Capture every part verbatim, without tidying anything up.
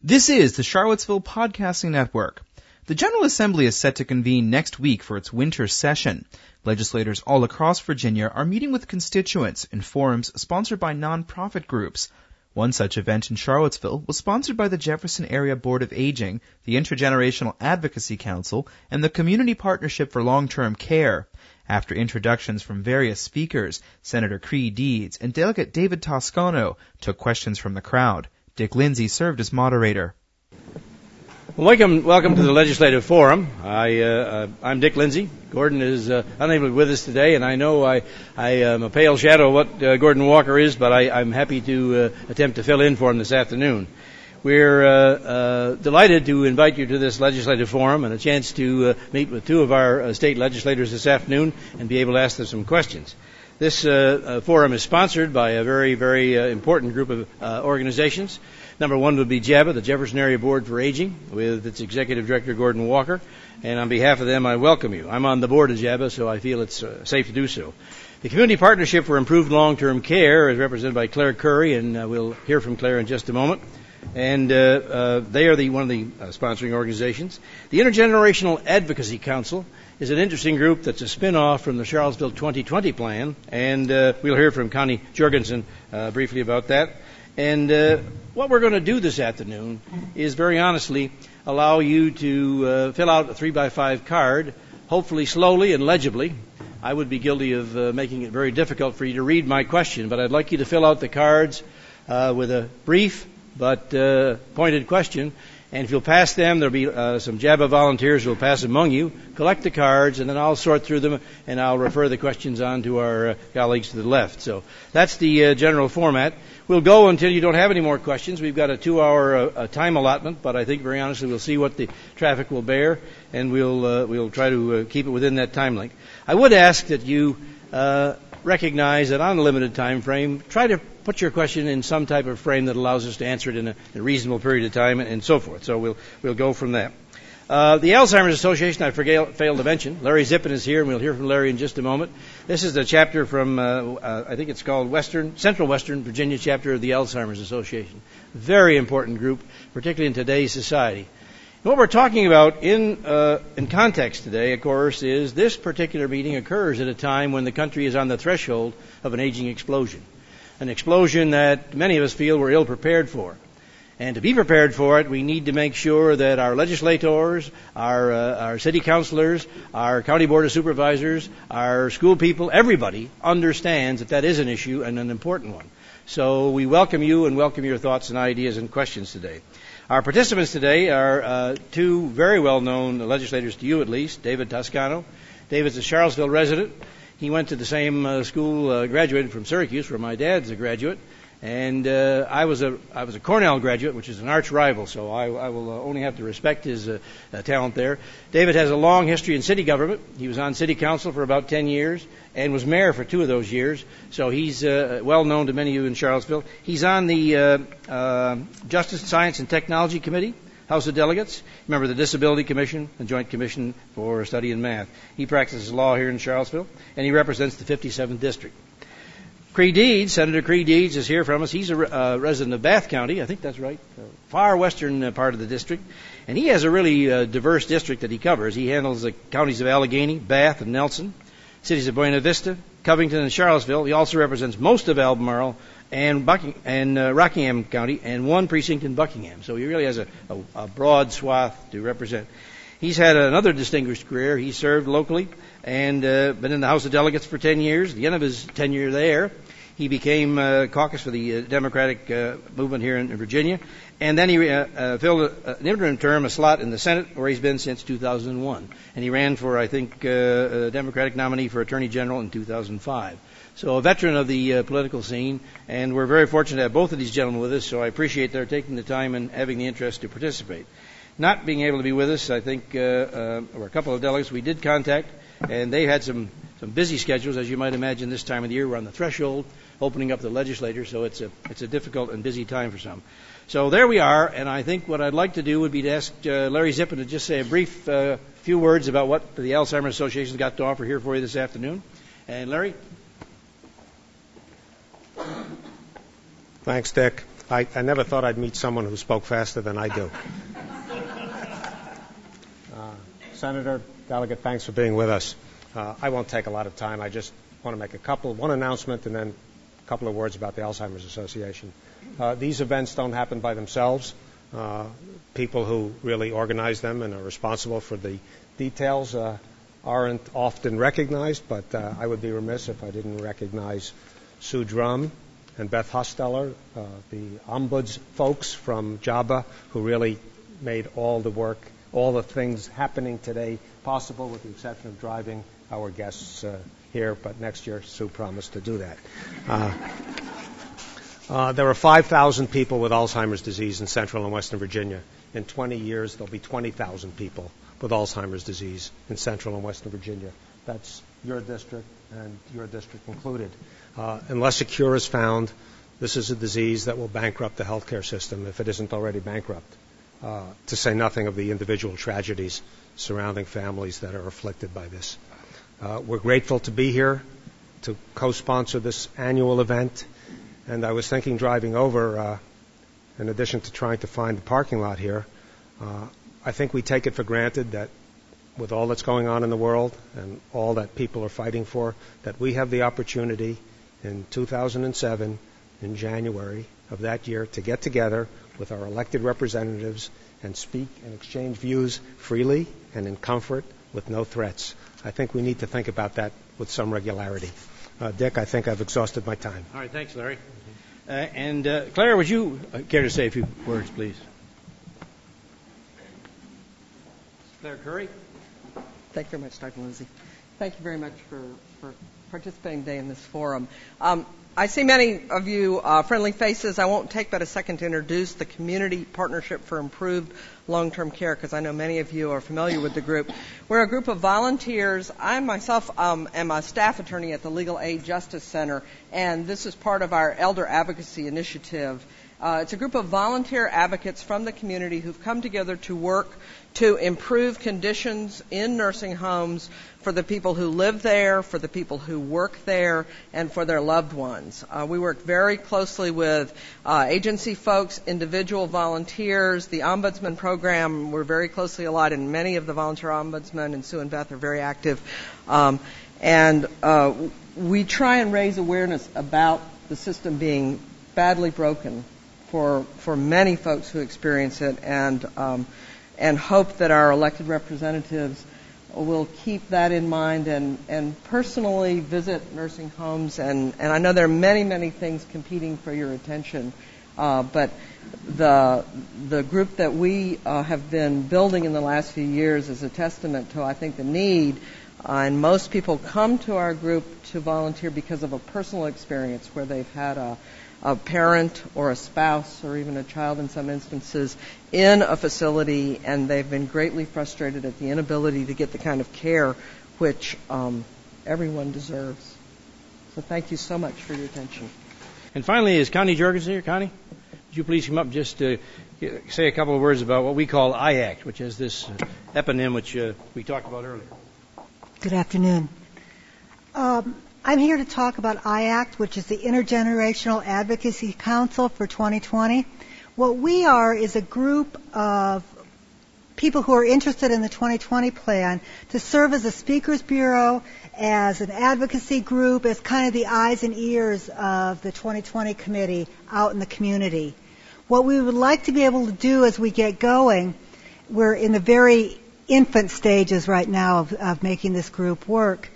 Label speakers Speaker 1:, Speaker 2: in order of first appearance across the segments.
Speaker 1: This is the Charlottesville Podcasting Network. The General Assembly is set to convene next week for its winter session. Legislators all across Virginia are meeting with constituents in forums sponsored by nonprofit groups. One such event in Charlottesville was sponsored by the Jefferson Area Board of Aging, the Intergenerational Advocacy Council, and the Community Partnership for Long-Term Care. After introductions from various speakers, Senator Cree Deeds and Delegate David Toscano took questions from the crowd. Dick Lindsay served as moderator.
Speaker 2: Welcome, welcome to the Legislative Forum. I, uh, uh, I'm Dick Lindsay. Gordon is uh, unable to be with us today, and I know I, I am a pale shadow of what uh, Gordon Walker is, but I, I'm happy to uh, attempt to fill in for him this afternoon. We're uh, uh, delighted to invite you to this Legislative Forum and a chance to uh, meet with two of our uh, state legislators this afternoon and be able to ask them some questions. This uh, uh, forum is sponsored by a very, very uh, important group of uh, organizations. Number one would be J A B A, the Jefferson Area Board for Aging, with its Executive Director, Gordon Walker. And on behalf of them, I welcome you. I'm on the board of J A B A, so I feel it's uh, safe to do so. The Community Partnership for Improved Long-Term Care is represented by Claire Curry, and uh, we'll hear from Claire in just a moment. And uh, uh, they are the one of the uh, sponsoring organizations. The Intergenerational Advocacy Council is an interesting group that's a spin-off from the Charlottesville twenty twenty plan, and uh, we'll hear from Connie Jorgensen uh, briefly about that. And uh, what we're going to do this afternoon is very honestly allow you to uh, fill out a three by five card, hopefully slowly and legibly. I would be guilty of uh, making it very difficult for you to read my question, but I'd like you to fill out the cards uh, with a brief but uh, pointed question. And if you'll pass them, there'll be uh, some J A B A volunteers who will pass among you. Collect the cards, and then I'll sort through them, and I'll refer the questions on to our uh, colleagues to the left. So that's the uh, general format. We'll go until you don't have any more questions. We've got a two-hour uh, time allotment, but I think very honestly we'll see what the traffic will bear, and we'll uh, we'll try to uh, keep it within that time length. I would ask that you uh, recognize that on a limited time frame, try to put your question in some type of frame that allows us to answer it in a, in a reasonable period of time, and, and so forth. So we'll we'll go from that. Uh, the Alzheimer's Association, I forget, failed to mention. Larry Zippen is here, and we'll hear from Larry in just a moment. This is the chapter from, uh, uh, I think it's called Western, Central Western Virginia chapter of the Alzheimer's Association. Very important group, particularly in today's society. And what we're talking about in uh, in context today, of course, is this particular meeting occurs at a time when the country is on the threshold of an aging explosion. An explosion that many of us feel we're ill prepared for. And to be prepared for it, we need to make sure that our legislators, our uh, our city councilors, our county board of supervisors, our school people, everybody understands that that is an issue and an important one. So we welcome you and welcome your thoughts and ideas and questions today. Our participants today are uh, two very well-known legislators to you at least, David Toscano. David's a Charlottesville resident. He went to the same uh, school, uh, graduated from Syracuse, where my dad's a graduate. And uh, I was a I was a Cornell graduate, which is an arch rival, so I, I will uh, only have to respect his uh, uh, talent there. David has a long history in city government. He was on city council for about ten years and was mayor for two of those years, so he's uh, well known to many of you in Charlottesville. He's on the uh, uh, Justice, Science, and Technology Committee, House of Delegates, member of the Disability Commission, the Joint Commission for Study in Math. He practices law here in Charlottesville, and he represents the fifty-seventh District. Cree Deeds, Senator Cree Deeds is here from us. He's a uh, resident of Bath County, I think that's right, uh, far western uh, part of the district. And he has a really uh, diverse district that he covers. He handles the counties of Allegheny, Bath, and Nelson, cities of Buena Vista, Covington, and Charlottesville. He also represents most of Albemarle and, Bucking- and uh, Rockingham County and one precinct in Buckingham. So he really has a, a, a broad swath to represent. He's had another distinguished career. He served locally and uh, been in the House of Delegates for ten years. At the end of his tenure there, he became uh, caucus for the uh, Democratic uh, movement here in, in Virginia. And then he uh, uh, filled a, an interim term, a slot in the Senate, where he's been since two thousand one. And he ran for, I think, uh, a Democratic nominee for Attorney General in two thousand five. So a veteran of the uh, political scene, and we're very fortunate to have both of these gentlemen with us, so I appreciate their taking the time and having the interest to participate. Not being able to be with us, I think, uh, uh, or a couple of delegates we did contact, and they had some, some busy schedules, as you might imagine this time of the year. We're on the threshold, opening up the legislature, so it's a, it's a difficult and busy time for some. So there we are, and I think what I'd like to do would be to ask uh, Larry Zippen to just say a brief uh, few words about what the Alzheimer's Association's got to offer here for you this afternoon. And Larry?
Speaker 3: Thanks, Dick. I, I never thought I'd meet someone who spoke faster than I do. Uh, Senator Delegate, thanks for being with us. Uh, I won't take a lot of time. I just want to make a couple, one announcement and then a couple of words about the Alzheimer's Association. Uh, these events don't happen by themselves. Uh, people who really organize them and are responsible for the details uh, aren't often recognized, but uh, I would be remiss if I didn't recognize Sue Drum and Beth Hosteller, uh, the ombuds folks from J A B A, who really made all the work, all the things happening today possible, with the exception of driving our guests uh, here. But next year, Sue promised to do that. Uh, uh, there are five thousand people with Alzheimer's disease in Central and Western Virginia. In twenty years, there'll be twenty thousand people with Alzheimer's disease in Central and Western Virginia. That's your district and your district included. Uh, unless a cure is found, this is a disease that will bankrupt the healthcare system if it isn't already bankrupt, uh, to say nothing of the individual tragedies surrounding families that are afflicted by this. Uh, we're grateful to be here to co-sponsor this annual event. And I was thinking driving over, uh, in addition to trying to find the parking lot here, uh, I think we take it for granted that with all that's going on in the world and all that people are fighting for, that we have the opportunity in two thousand seven, in January of that year, to get together with our elected representatives and speak and exchange views freely and in comfort with no threats. I think we need to think about that with some regularity. Uh, Dick, I think I've exhausted my time.
Speaker 2: All right, thanks, Larry. Uh, and uh, Claire, would you uh, care to say a few words, please? Claire Curry.
Speaker 4: Thank you very much, Doctor Lindsay. Thank you very much for, for participating today in this forum. Um, I see many of you uh, friendly faces. I won't take but a second to introduce the Community Partnership for Improved Long-Term Care, because I know many of you are familiar with the group. We're a group of volunteers. I myself um, am a staff attorney at the Legal Aid Justice Center, and this is part of our Elder Advocacy Initiative. Uh, it's a group of volunteer advocates from the community who've come together to work to improve conditions in nursing homes for the people who live there, for the people who work there, and for their loved ones. Uh, we work very closely with uh, agency folks, individual volunteers, the Ombudsman program. We're very closely allied, and many of the volunteer ombudsmen, and Sue and Beth, are very active. Um, and uh, we try and raise awareness about the system being badly broken for for many folks who experience it, and um, and hope that our elected representatives will keep that in mind and, and personally visit nursing homes. And, and I know there are many, many things competing for your attention, uh, but the the group that we uh, have been building in the last few years is a testament to, I think, the need. Uh, and most people come to our group to volunteer because of a personal experience where they've had a a parent or a spouse or even a child in some instances in a facility, and they've been greatly frustrated at the inability to get the kind of care which um, everyone deserves. So thank you so much for your attention.
Speaker 2: And finally, is Connie Jorgensen here? Connie, would you please come up just to say a couple of words about what we call I ACT, which is this eponym which uh, we talked about earlier.
Speaker 5: Good afternoon. Um, I'm here to talk about I ACT, which is the Intergenerational Advocacy Council for twenty twenty. What we are is a group of people who are interested in the twenty twenty plan to serve as a speakers bureau, as an advocacy group, as kind of the eyes and ears of the twenty twenty committee out in the community. What we would like to be able to do as we get going, we're in the very infant stages right now of, of making this group work,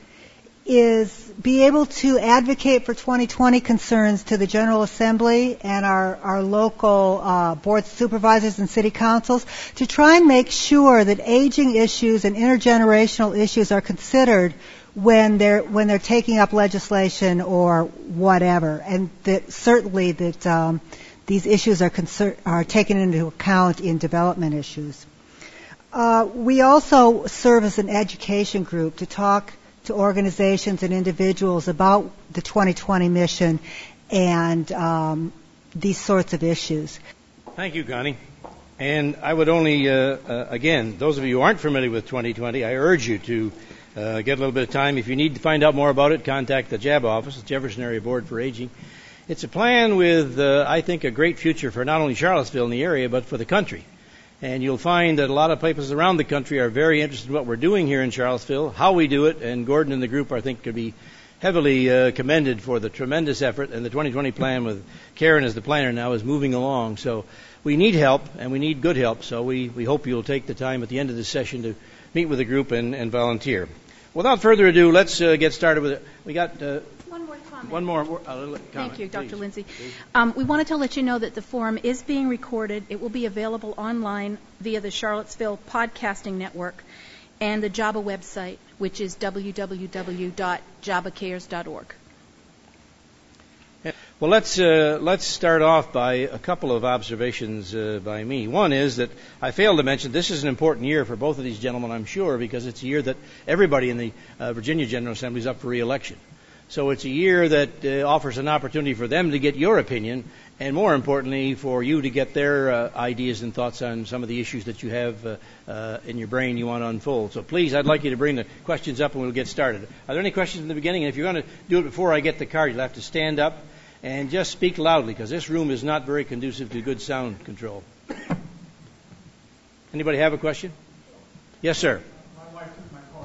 Speaker 5: is be able to advocate for twenty twenty concerns to the General Assembly and our, our local uh, board supervisors and city councils to try and make sure that aging issues and intergenerational issues are considered when they're when they're taking up legislation or whatever, and that certainly that um, these issues are concer- are taken into account in development issues. Uh, we also serve as an education group to talk to organizations and individuals about the twenty twenty mission and um, these sorts of issues.
Speaker 2: Thank you, Connie. And I would only, uh, uh, again, those of you who aren't familiar with twenty twenty, I urge you to uh, get a little bit of time. If you need to find out more about it, contact the J A B A office, the Jefferson Area Board for Aging. It's a plan with, uh, I think, a great future for not only Charlottesville and the area, but for the country. And you'll find that a lot of places around the country are very interested in what we're doing here in Charlottesville, how we do it, and Gordon and the group, I think, could be heavily uh, commended for the tremendous effort, and the twenty twenty plan with Karen as the planner now is moving along. So we need help, and we need good help, so we, we hope you'll take the time at the end of this session to meet with the group and, and volunteer. Without further ado, let's uh, get started with it. We got... Uh,
Speaker 6: One more comment.
Speaker 2: One more uh, comment.
Speaker 6: Thank you, Doctor
Speaker 2: Please.
Speaker 6: Lindsay. Um, we wanted to let you know that the forum is being recorded. It will be available online via the Charlottesville Podcasting Network and the JABA website, which is w w w dot jaba cares dot org.
Speaker 2: Well, let's uh, let's start off by a couple of observations uh, by me. One is that I failed to mention this is an important year for both of these gentlemen, I'm sure, because it's a year that everybody in the uh, Virginia General Assembly is up for re-election. So it's a year that uh, offers an opportunity for them to get your opinion, and more importantly, for you to get their uh, ideas and thoughts on some of the issues that you have uh, uh, in your brain you want to unfold. So please, I'd like you to bring the questions up and we'll get started. Are there any questions in the beginning? And if you're going to do it before I get the card, you'll have to stand up and just speak loudly, because this room is not very conducive to good sound control. Anybody have a question? Yes, sir.
Speaker 7: My wife took my card,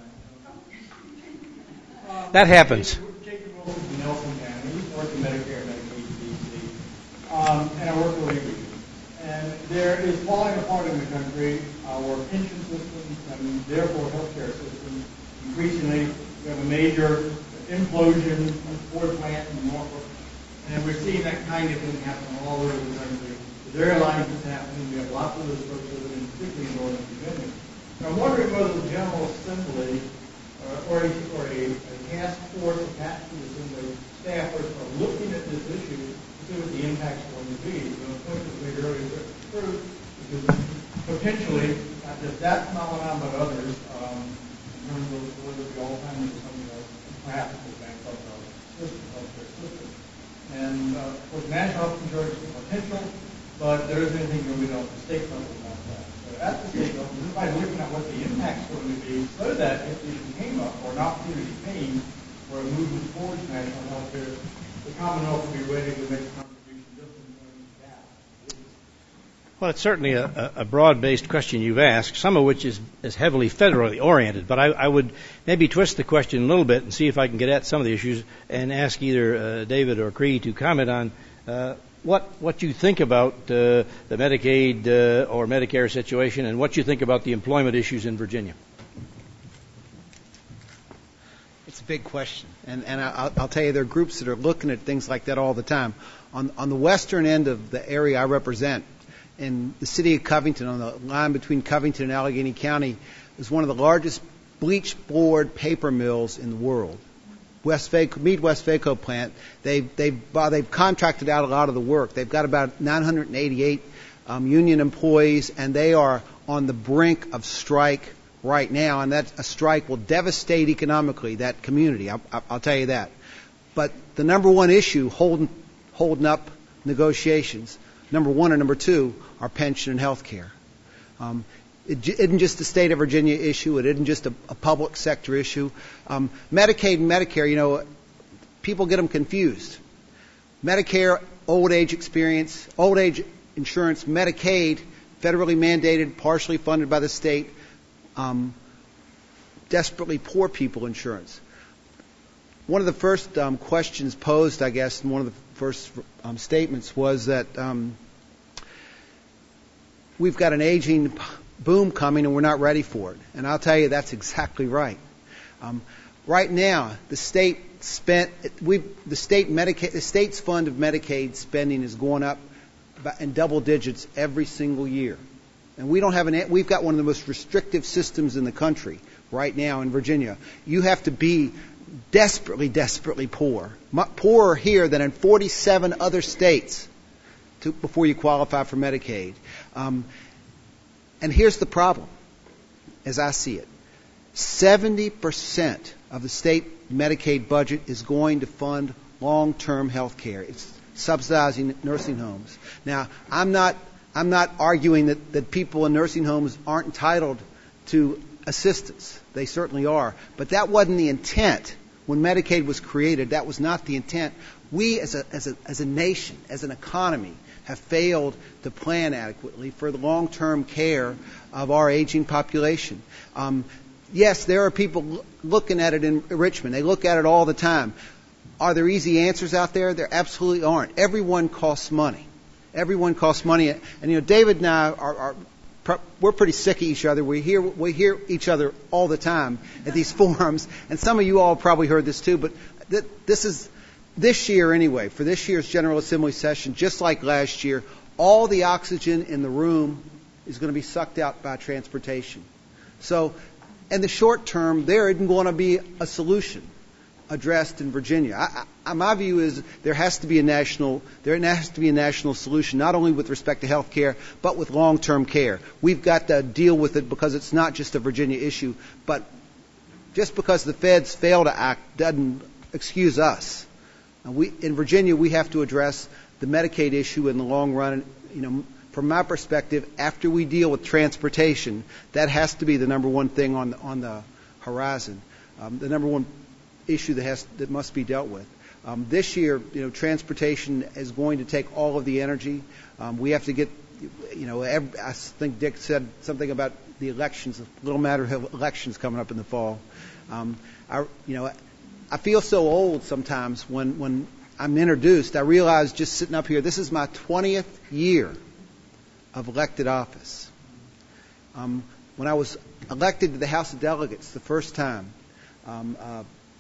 Speaker 7: so I...
Speaker 2: That happens.
Speaker 7: Jacob Wilson from Nelson County. We used to work in Medicare and Medicaid D C. Um, and I work for Labor Union. And there is falling apart in the country our pension systems and therefore healthcare systems. Increasingly, we have a major implosion of Ford plant in Norfolk. And we're seeing that kind of thing happen all over the country. The airlines is happening. We have lots of those folks living, particularly in Northern Virginia. And I'm wondering whether the General Assembly uh, or, a, or a, a task force attached to the Assembly staffers are looking at this issue to see what the impact's going to be. So the point that we made earlier is true, because potentially, not just that phenomenon, but others, um, in terms of whether the Alzheimer's or something else, perhaps will bankrupt our system, healthcare system. And, uh, of course, national health insurance is potential, but there isn't anything going to be done at the state level about that. So at the state level, everybody's looking at what the impact's going to be, so that if the issue came up, or an opportunity came for a movement towards national health care, the Commonwealth will be ready to make a contribution just in terms of that.
Speaker 2: Well, it's certainly a, a broad-based question you've asked, some of which is, is heavily federally oriented. But I, I would maybe twist the question a little bit and see if I can get at some of the issues and ask either uh, David or Cree to comment on uh, what what you think about uh, the Medicaid uh, or Medicare situation and what you think about the employment issues in Virginia.
Speaker 8: It's a big question, and, and I'll, I'll tell you, there are groups that are looking at things like that all the time. On, on the western end of the area I represent, in the city of Covington, on the line between Covington and Allegheny County, is one of the largest bleach board paper mills in the world. Westvaco, Mead Westvaco plant, they've, they've, uh, they've contracted out a lot of the work. They've got about nine hundred eighty-eight um, union employees, and they are on the brink of strike right now, and that a strike will devastate economically that community. I'll, I'll tell you that. But the number one issue holding, holding up negotiations, number one and number two, are pension and health care. Um, it isn't just a state of Virginia issue. It isn't just a, a public sector issue. Um, Medicaid and Medicare, you know, people get them confused. Medicare, old age experience, old age insurance, Medicaid, federally mandated, partially funded by the state, um, desperately poor people insurance. One of the first um, questions posed, I guess, in one of the first um, statements was that um, we've got an aging boom coming and we're not ready for it. And I'll tell you, that's exactly right. Um, right now, the state spent, we, the state Medicaid, the state's fund of Medicaid spending is going up in double digits every single year. And we don't have an, we've got one of the most restrictive systems in the country right now in Virginia. You have to be desperately, desperately poor, poorer here than in forty-seven other states to, before you qualify for Medicaid. Um, and here's the problem, as I see it. seventy percent of the state Medicaid budget is going to fund long-term health care. It's subsidizing nursing homes. Now, I'm not, I'm not arguing that, that people in nursing homes aren't entitled to assistance. They certainly are. But that wasn't the intent when Medicaid was created, that was not the intent. We as a, as a, as a nation, as an economy, have failed to plan adequately for the long-term care of our aging population. Um, yes, there are people l- looking at it in Richmond. They look at it all the time. Are there easy answers out there? There absolutely aren't. Everyone costs money. Everyone costs money. And, you know, David and I are, are we're pretty sick of each other. We hear we hear each other all the time at these forums, and some of you all probably heard this too. But th- this is this year anyway. For this year's General Assembly session, just like last year, all the oxygen in the room is going to be sucked out by transportation. So, in the short term, there isn't going to be a solution addressed in Virginia. I, I, my view is there has to be a national there has to be a national solution, not only with respect to health care, but with long-term care. We've got to deal with it because it's not just a Virginia issue. But just because the feds fail to act doesn't excuse us. We, in Virginia, we have to address the Medicaid issue in the long run. You know, from my perspective, after we deal with transportation, that has to be the number one thing on the, on the horizon. Um, the number one issue that has that must be dealt with. Um, this year, you know, transportation is going to take all of the energy. Um, we have to get, you know, every, I think Dick said something about the elections, a little matter of elections coming up in the fall. Um, I, you know, I feel so old sometimes when when I'm introduced. I realize just sitting up here, this is my twentieth year of elected office. Um, when I was elected to the House of Delegates the first time, um, uh,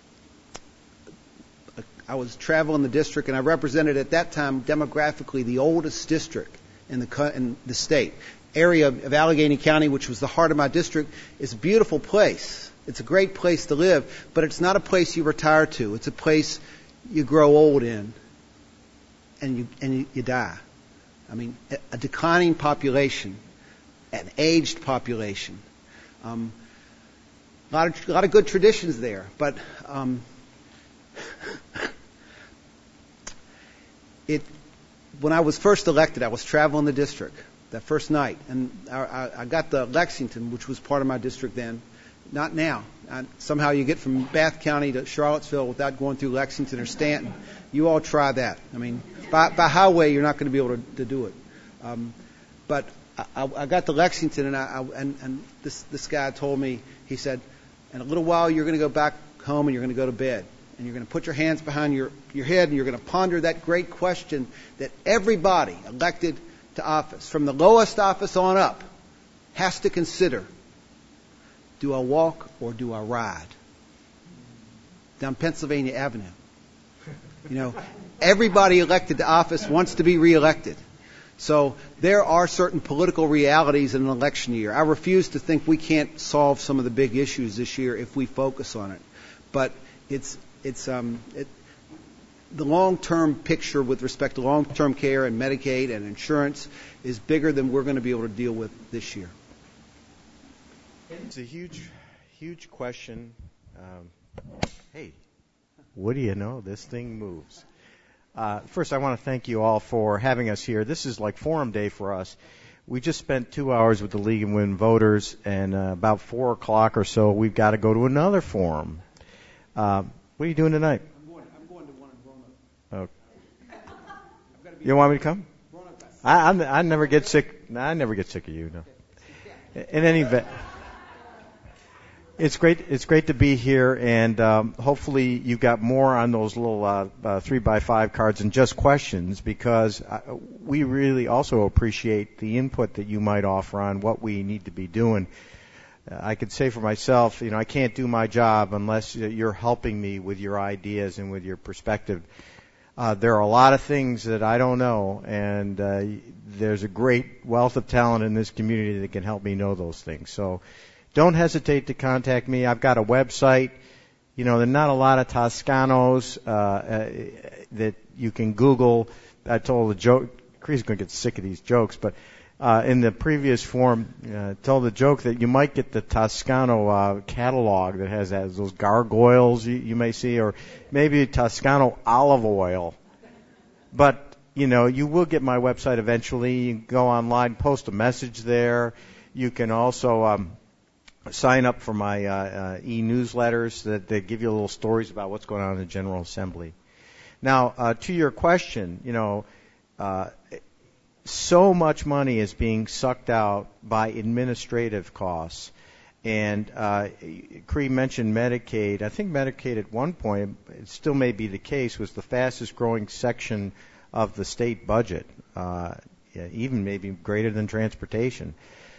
Speaker 8: I was traveling the district, and I represented at that time demographically the oldest district in the in the state. Area of Allegheny County, which was the heart of my district, is a beautiful place. It's a great place to live, but it's not a place you retire to. It's a place you grow old in, and you and you, you die. I mean, a declining population, an aged population. Um, a lot of a lot of good traditions there, but. Um, It, when I was first elected, I was traveling the district that first night, and I, I, I got to Lexington, which was part of my district then. Not now. I, somehow you get from Bath County to Charlottesville without going through Lexington or Stanton. You all try that. I mean, by, by highway, you're not going to be able to, to do it. Um, but I, I got to Lexington, and, I, I, and, and this, this guy told me, he said, in a little while, you're going to go back home and you're going to go to bed. And you're going to put your hands behind your, your head, and you're going to ponder that great question that everybody elected to office, from the lowest office on up, has to consider. Do I walk or do I ride? Down Pennsylvania Avenue. You know, everybody elected to office wants to be reelected. So there are certain political realities in an election year. I refuse to think we can't solve some of the big issues this year if we focus on it. But it's It's um, it, the long-term picture with respect to long-term care and Medicaid and insurance is bigger than we're going to be able to deal with this year.
Speaker 9: It's a huge, huge question. Um, hey, what do you know? This thing moves. Uh, first, I want to thank you all for having us here. This is like Forum Day for us. We just spent two hours with the League of Women Voters, and uh, about four o'clock or so, we've got to go to another forum. Uh, What are you doing tonight?
Speaker 8: I'm going, I'm going to one in Roanoke.
Speaker 9: Oh. You want me to come? I, I'm, I never get sick. I never get sick of you. No. In any event, it's great. It's great to be here, and um, hopefully you got more on those little uh, uh, three by five cards and just questions, because uh, we really also appreciate the input that you might offer on what we need to be doing. I could say for myself, you know, I can't do my job unless you're helping me with your ideas and with your perspective. Uh, there are a lot of things that I don't know, and uh, there's a great wealth of talent in this community that can help me know those things. So don't hesitate to contact me. I've got a website. You know, there are not a lot of Toscanos uh, uh, that you can Google. I told the joke. Cree's going to get sick of these jokes, but Uh, in the previous form, uh, told the joke that you might get the Toscano uh, catalog that has, has those gargoyles you, you may see, or maybe Toscano olive oil. But, you know, you will get my website eventually. You can go online, post a message there. You can also um, sign up for my uh, uh, e-newsletters that, that give you little stories about what's going on in the General Assembly. Now, uh, to your question, you know, uh, so much money is being sucked out by administrative costs. And uh, Cree mentioned Medicaid. I think Medicaid at one point, it still may be the case, was the fastest growing section of the state budget, uh, yeah, even maybe greater than transportation.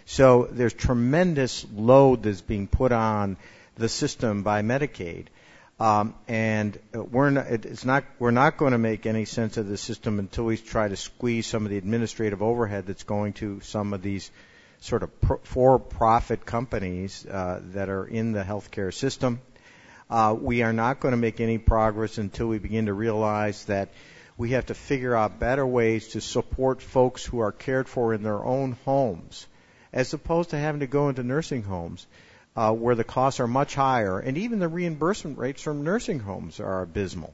Speaker 9: So there's tremendous load that's being put on the system by Medicaid. Um, and we're not, it's not, we're not going to make any sense of the system until we try to squeeze some of the administrative overhead that's going to some of these sort of pro- for-profit companies uh, that are in the healthcare system. Uh, we are not going to make any progress until we begin to realize that we have to figure out better ways to support folks who are cared for in their own homes, as opposed to having to go into nursing homes uh, where the costs are much higher, and even the reimbursement rates from nursing homes are abysmal.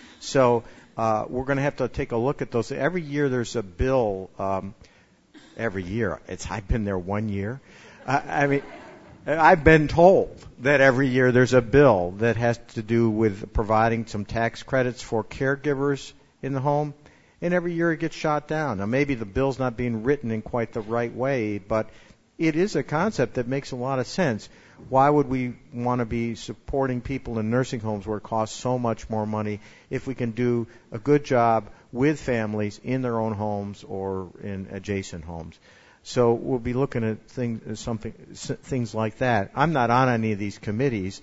Speaker 9: So uh, we're going to have to take a look at those. Every year there's a bill. Um, every year. It's I've been there one year. I, I mean, I've been told that every year there's a bill that has to do with providing some tax credits for caregivers in the home, and every year it gets shot down. Now, maybe the bill's not being written in quite the right way, but it is a concept that makes a lot of sense. Why would we want to be supporting people in nursing homes where it costs so much more money if we can do a good job with families in their own homes or in adjacent homes? So we'll be looking at things, something, things like that. I'm not on any of these committees,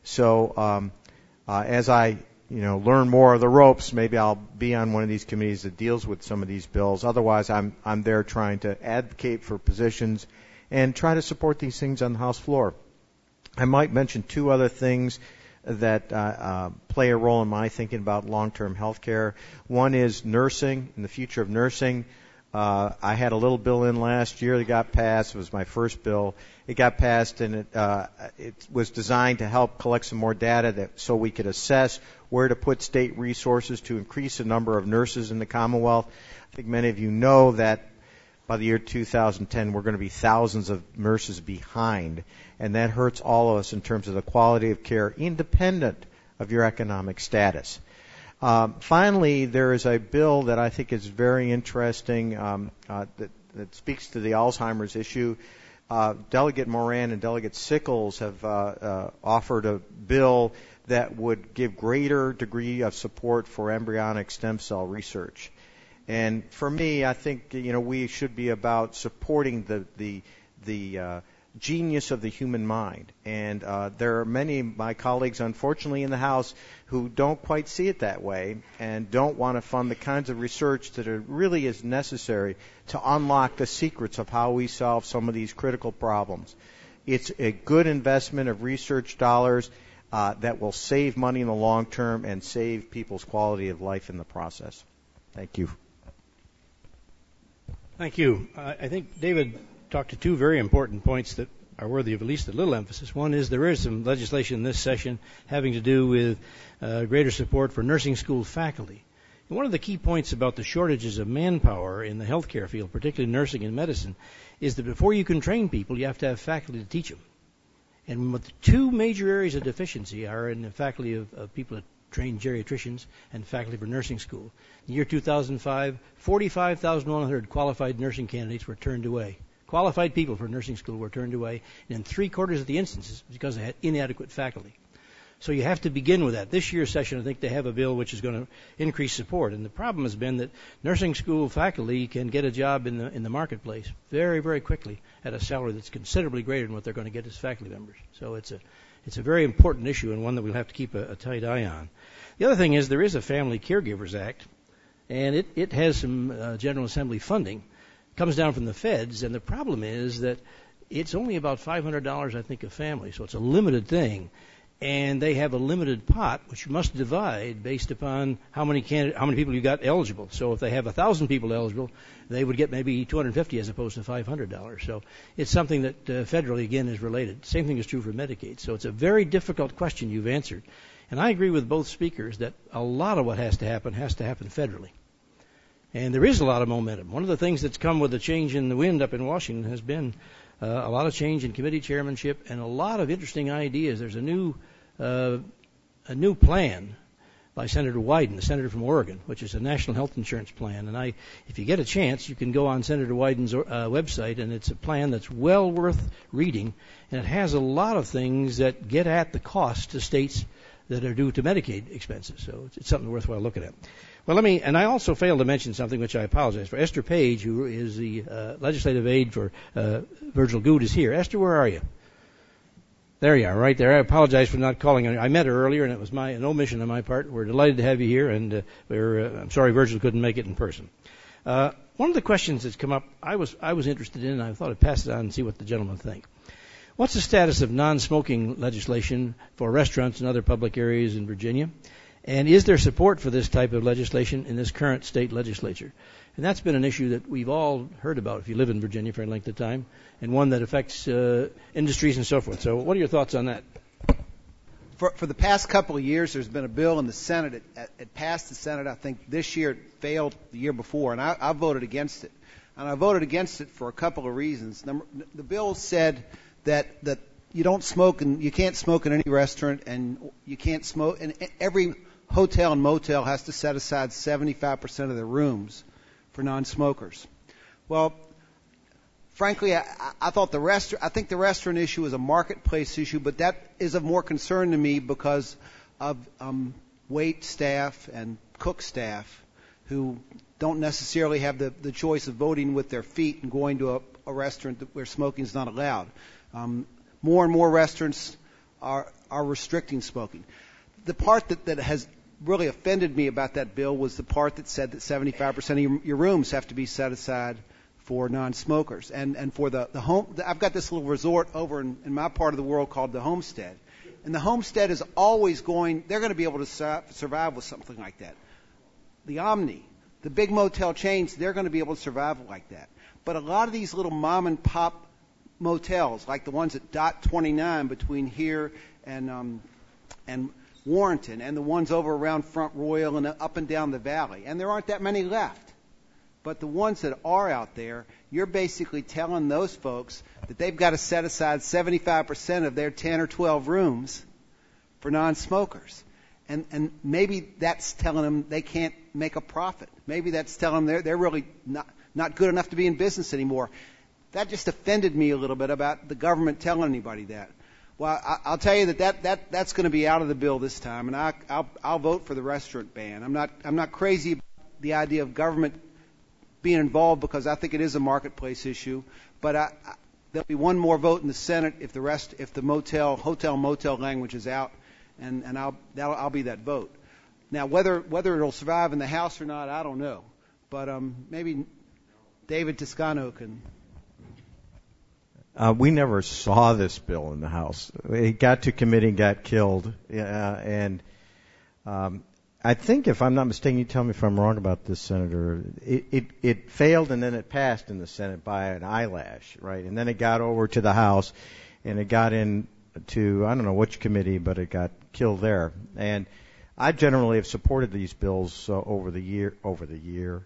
Speaker 9: so um, uh, as I you know learn more of the ropes, maybe I'll be on one of these committees that deals with some of these bills. Otherwise, I'm I'm there trying to advocate for positions and try to support these things on the House floor. I might mention two other things that uh, uh, play a role in my thinking about long-term health care. One is nursing and the future of nursing. Uh, I had a little bill in last year that got passed. It was my first bill. It got passed, and it, uh, it was designed to help collect some more data that, so we could assess where to put state resources to increase the number of nurses in the Commonwealth. I think many of you know that by the year two thousand ten, we're going to be thousands of nurses behind, and that hurts all of us in terms of the quality of care, independent of your economic status. Um, finally, there is a bill that I think is very interesting um, uh, that, that speaks to the Alzheimer's issue. Uh, Delegate Moran and Delegate Sickles have uh, uh, offered a bill that would give greater degree of support for embryonic stem cell research. And for me, I think you know we should be about supporting the the the uh, genius of the human mind. And uh, there are many of my colleagues, unfortunately, in the House who don't quite see it that way and don't want to fund the kinds of research that are really is necessary to unlock the secrets of how we solve some of these critical problems. It's a good investment of research dollars uh, that will save money in the long term and save people's quality of life in the process. Thank you.
Speaker 2: Thank you. Uh, I think David talked to two very important points that are worthy of at least a little emphasis. One is there is some legislation in this session having to do with uh, greater support for nursing school faculty. And one of the key points about the shortages of manpower in the healthcare field, particularly nursing and medicine, is that before you can train people, you have to have faculty to teach them. And what the two major areas of deficiency are in the faculty of, of people that train geriatricians and faculty for nursing school. In the year two thousand five, forty-five thousand one hundred qualified nursing candidates were turned away. Qualified people for nursing school were turned away, and in three quarters of the instances because they had inadequate faculty. So you have to begin with that. This year's session, I think they have a bill which is going to increase support. And the problem has been that nursing school faculty can get a job in the in the marketplace very, very quickly at a salary that's considerably greater than what they're going to get as faculty members. So it's a it's a very important issue and one that we'll have to keep a, a tight eye on. The other thing is there is a Family Caregivers Act, and it, it has some uh, General Assembly funding. It comes down from the feds, and the problem is that it's only about five hundred dollars, I think, a family, so it's a limited thing. And they have a limited pot, which you must divide based upon how many candidate, how many people you got eligible. So if they have one thousand people eligible, they would get maybe two hundred fifty as opposed to five hundred dollars. So it's something that uh, federally, again, is related. Same thing is true for Medicaid. So it's a very difficult question you've answered. And I agree with both speakers that a lot of what has to happen has to happen federally. And there is a lot of momentum. One of the things that's come with the change in the wind up in Washington has been uh, a lot of change in committee chairmanship, and a lot of interesting ideas. There's a new uh, a new plan by Senator Wyden, the senator from Oregon, which is a national health insurance plan. And I, if you get a chance, you can go on Senator Wyden's uh, website, and it's a plan that's well worth reading, and it has a lot of things that get at the cost to states that are due to Medicaid expenses. So it's, it's something worthwhile looking at. Well, let me, and I also failed to mention something which I apologize for. Esther Page, who is the uh, legislative aide for uh, Virgil Goode, is here. Esther, where are you? There you are, right there. I apologize for not calling on you. I met her earlier, and it was my an omission on my part. We're delighted to have you here, and uh, we're, uh, I'm sorry Virgil couldn't make it in person. Uh, one of the questions that's come up, I was I was interested in, and I thought I'd pass it on and see what the gentlemen think. What's the status of non-smoking legislation for restaurants and other public areas in Virginia? And is there support for this type of legislation in this current state legislature? And that's been an issue that we've all heard about if you live in Virginia for a length of time, and one that affects uh, industries and so forth. So what are your thoughts on that?
Speaker 8: For, for the past couple of years, there's been a bill in the Senate. It, it passed the Senate, I think, this year. It failed the year before, and I, I voted against it. And I voted against it for a couple of reasons. Number, the bill said that, that you don't smoke, and you can't smoke in any restaurant, and you can't smoke, and every hotel and motel has to set aside seventy-five percent of their rooms for non-smokers. Well, frankly, I, I thought the rest. I think the restaurant issue is a marketplace issue, but that is of more concern to me because of um, wait staff and cook staff who don't necessarily have the, the choice of voting with their feet and going to a, a restaurant where smoking is not allowed. Um, more and more restaurants are are restricting smoking. The part that, that has really offended me about that bill was the part that said that seventy-five percent of your, your rooms have to be set aside for non-smokers. And, and for the, the home, I've got this little resort over in, in my part of the world called the Homestead. And the Homestead is always going, they're going to be able to su- survive with something like that. The Omni, the big motel chains, they're going to be able to survive like that. But a lot of these little mom and pop motels, like the ones at Dot twenty-nine between here and, um, and Warrenton, and the ones over around Front Royal and up and down the valley. And there aren't that many left. But the ones that are out there, you're basically telling those folks that they've got to set aside seventy-five percent of their ten or twelve rooms for non-smokers. And, and maybe that's telling them they can't make a profit. Maybe that's telling them they're, they're really not, not good enough to be in business anymore. That just offended me a little bit about the government telling anybody that. Well, I, I'll tell you that, that, that that's going to be out of the bill this time, and I, I'll, I'll vote for the restaurant ban. I'm not I'm not crazy about the idea of government being involved because I think it is a marketplace issue. But I, I, there'll be one more vote in the Senate if the rest if the motel hotel motel language is out, and and I'll that'll, I'll be that vote. Now whether whether it'll survive in the House or not, I don't know. But um, maybe David Toscano can.
Speaker 9: Uh, we never saw this bill in the House. It got to committee and got killed. Uh, and um, I think, if I'm not mistaken, you tell me if I'm wrong about this, Senator, it, it, it failed and then it passed in the Senate by an eyelash, right? And then it got over to the House and it got in to, I don't know which committee, but it got killed there. And I generally have supported these bills uh, over the year, over the year.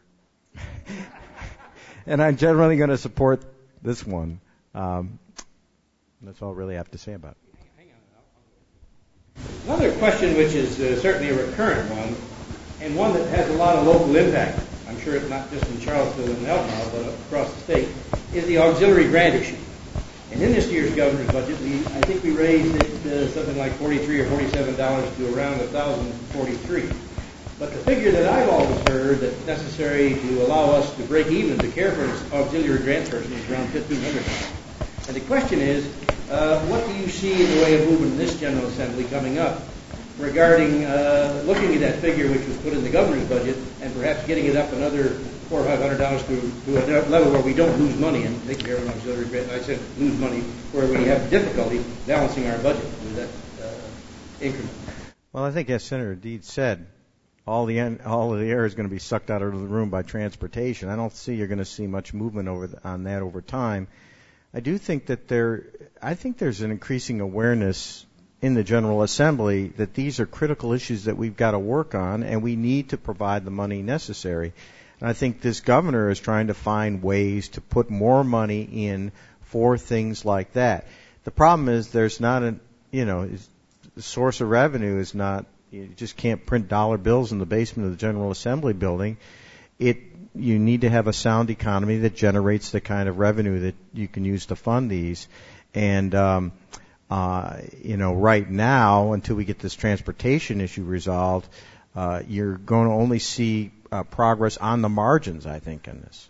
Speaker 9: And I'm generally going to support this one. Um, that's all I really have to say about it.
Speaker 2: Another question, which is uh, certainly a recurrent one, and one that has a lot of local impact, I'm sure it's not just in Charlottesville and Albemarle, but across the state, is the auxiliary grant issue. And in this year's governor's budget, we, I think we raised it uh, something like forty-three or forty-seven dollars to around one thousand forty-three. But the figure that I've always heard that's necessary to allow us to break even to care for an auxiliary grant person is around fifteen hundred dollars. And the question is, uh, what do you see in the way of movement in this General Assembly coming up regarding uh, looking at that figure which was put in the governor's budget and perhaps getting it up another four or five hundred dollars to, to a level where we don't lose money and take care of an auxiliary grant? I said lose money where we have difficulty balancing our budget with that uh, increment.
Speaker 9: Well, I think as Senator Deed said, all the en- all of the air is going to be sucked out of the room by transportation. I don't see you're going to see much movement over the, on that over time. I do think that there, I think there's an increasing awareness in the General Assembly that these are critical issues that we've got to work on, and we need to provide the money necessary. And I think this governor is trying to find ways to put more money in for things like that. The problem is there's not a, you know, the source of revenue is not, you just can't print dollar bills in the basement of the General Assembly building. It, you need to have a sound economy that generates the kind of revenue that you can use to fund these. And, um, uh, you know, right now, until we get this transportation issue resolved, uh, you're going to only see uh, progress on the margins, I think, in this.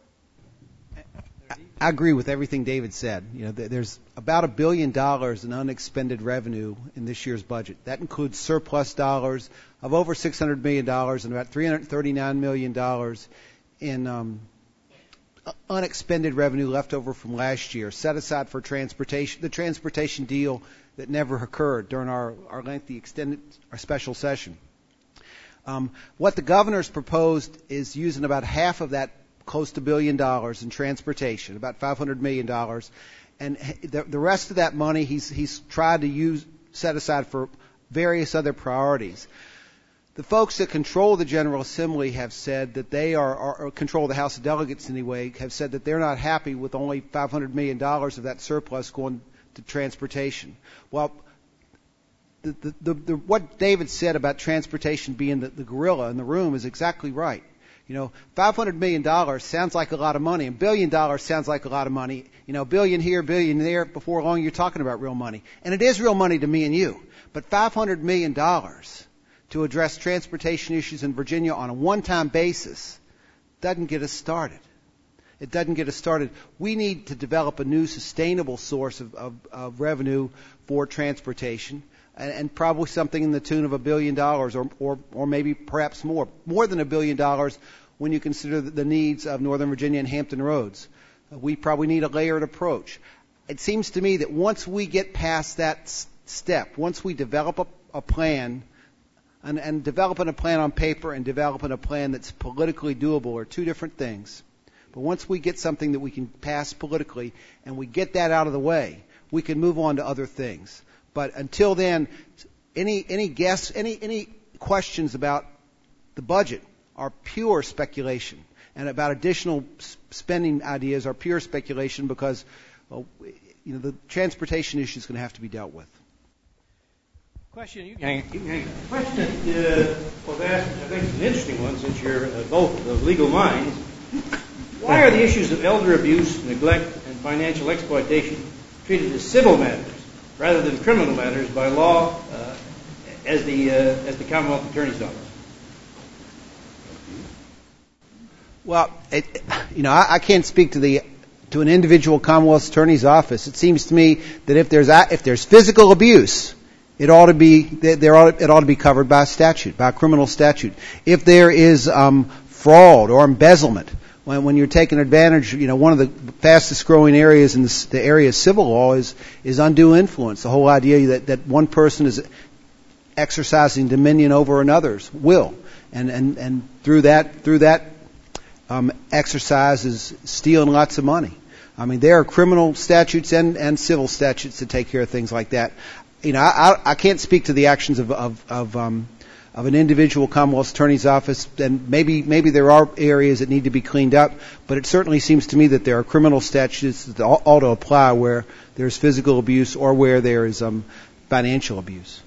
Speaker 8: I agree with everything David said. You know, there's about a billion dollars in unexpended revenue in this year's budget. That includes surplus dollars of over six hundred million dollars and about three hundred thirty-nine million dollars in um, unexpended revenue left over from last year, set aside for transportation, the transportation deal that never occurred during our, our lengthy extended, our special session. Um, what the governor's proposed is using about half of that close to a billion dollars in transportation, about five hundred million dollars. And the, the rest of that money he's, he's tried to use, set aside for various other priorities. The folks that control the General Assembly have said that they are, are or control the House of Delegates anyway, have said that they're not happy with only five hundred million dollars of that surplus going to transportation. Well, the, the, the, the, what David said about transportation being the, the gorilla in the room is exactly right. You know, five hundred million dollars sounds like a lot of money, and a billion dollars sounds like a lot of money. You know, a billion here, a billion there. Before long, you're talking about real money. And it is real money to me and you. But five hundred million dollars to address transportation issues in Virginia on a one-time basis doesn't get us started. It doesn't get us started. We need to develop a new sustainable source of, of, of revenue for transportation. And probably something in the tune of a billion dollars, or, or, or maybe perhaps more, more than a billion dollars when you consider the needs of Northern Virginia and Hampton Roads. We probably need a layered approach. It seems to me that once we get past that s- step, once we develop a, a plan, and, and developing a plan on paper and developing a plan that's politically doable are two different things. But once we get something that we can pass politically and we get that out of the way, we can move on to other things. But until then, any any guess, any any questions about the budget are pure speculation, and about additional spending ideas are pure speculation because, well, you know, the transportation issue is going to have to be dealt with.
Speaker 2: Question you can, you can question uh, was asked, I think it's an interesting one since you're uh, both of legal minds. Why are the issues of elder abuse, neglect, and financial exploitation treated as civil matters rather than criminal matters by law uh, as the uh, as the Commonwealth Attorney's Office?
Speaker 8: Well, it, you know, I, I can't speak to the to an individual Commonwealth Attorney's Office. It seems to me that if there's if there's physical abuse, it ought to be there ought it ought to be covered by a statute, by a criminal statute. If there is um, fraud or embezzlement, when, when you're taking advantage, you know, one of the fastest growing areas in the, the area of civil law is is undue influence. The whole idea that that one person is exercising dominion over another's will, and and and through that through that um, exercise is stealing lots of money. I mean, there are criminal statutes and and civil statutes to take care of things like that. You know, I, I can't speak to the actions of of of, um, of an individual Commonwealth Attorney's Office, and maybe maybe there are areas that need to be cleaned up. But it certainly seems to me that there are criminal statutes that ought to apply where there's physical abuse or where there is um, financial abuse.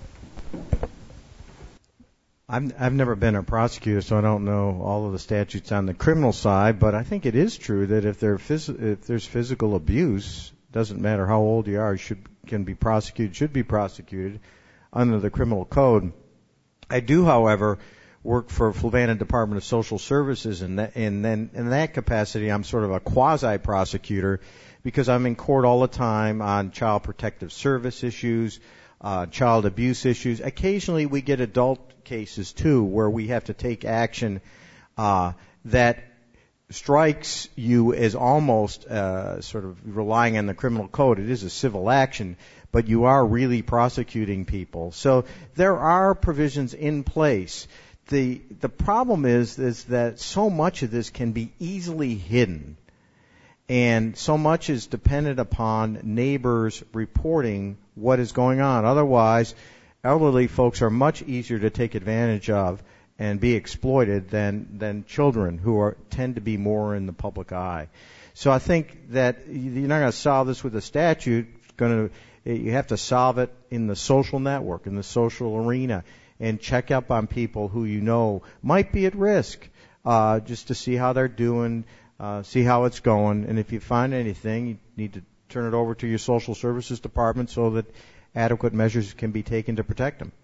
Speaker 9: I've, I've never been a prosecutor, so I don't know all of the statutes on the criminal side. But I think it is true that if, there phys- if there's physical abuse, doesn't matter how old you are, you should can be prosecuted, should be prosecuted under the criminal code. I do, however, work for Fluvanna Department of Social Services, and that, and then in that capacity, I'm sort of a quasi-prosecutor because I'm in court all the time on child protective service issues, uh, child abuse issues. Occasionally, we get adult cases too, where we have to take action uh, that strikes you as almost uh, sort of relying on the criminal code. It is a civil action, but you are really prosecuting people. So there are provisions in place. The the problem is is that so much of this can be easily hidden, and so much is dependent upon neighbors reporting what is going on. Otherwise, elderly folks are much easier to take advantage of and be exploited than than children who are tend to be more in the public eye. So I think that you're not going to solve this with a statute. It's going to, you have to solve it in the social network, in the social arena, and check up on people who you know might be at risk, uh, just to see how they're doing, uh, see how it's going. And if you find anything, you need to turn it over to your social services department so that adequate measures can be taken to protect them.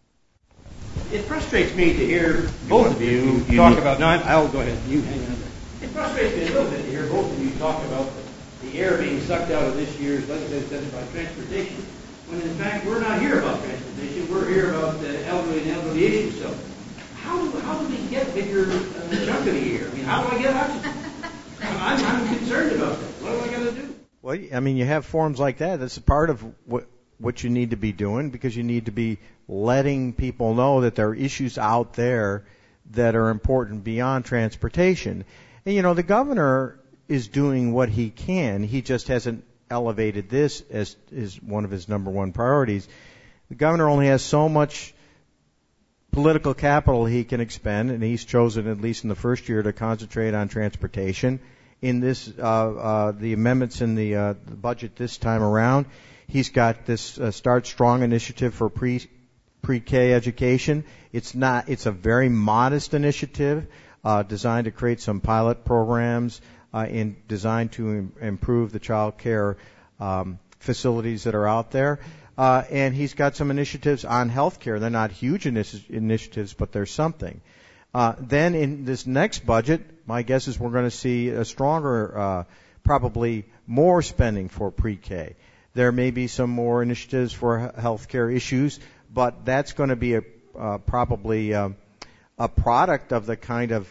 Speaker 2: It frustrates me to hear both of you, you talk about. No, I'll go ahead. You hang on there. It frustrates me a little bit to hear both of you talk about the, the air being sucked out of this year's legislative session by transportation, when in fact we're not here about transportation. We're here about the elderly and elderly issues. So, how do how do we get bigger uh, chunk of the year? I mean, how do I get oxygen? I'm, I'm concerned about that. What do I got to do?
Speaker 9: Well, I mean, you have forums like that. That's a part of what what you need to be doing, because you need to be letting people know that there are issues out there that are important beyond transportation. And, you know, the governor is doing what he can. He just hasn't elevated this as is one of his number one priorities. The governor only has so much political capital he can expend, and he's chosen, at least in the first year, to concentrate on transportation. In this, uh, uh, the amendments in the, uh, the budget this time around, he's got this uh, Start Strong initiative for pre pre-K education. It's not. It's a very modest initiative uh, designed to create some pilot programs uh, and designed to im- improve the child care um, facilities that are out there. Uh, and he's got some initiatives on health care. They're not huge initi- initiatives, but there's something. Uh, then in this next budget, my guess is we're going to see a stronger, uh, probably more spending for pre-K. There may be some more initiatives for health care issues, but that's going to be a uh, probably uh, a product of the kind of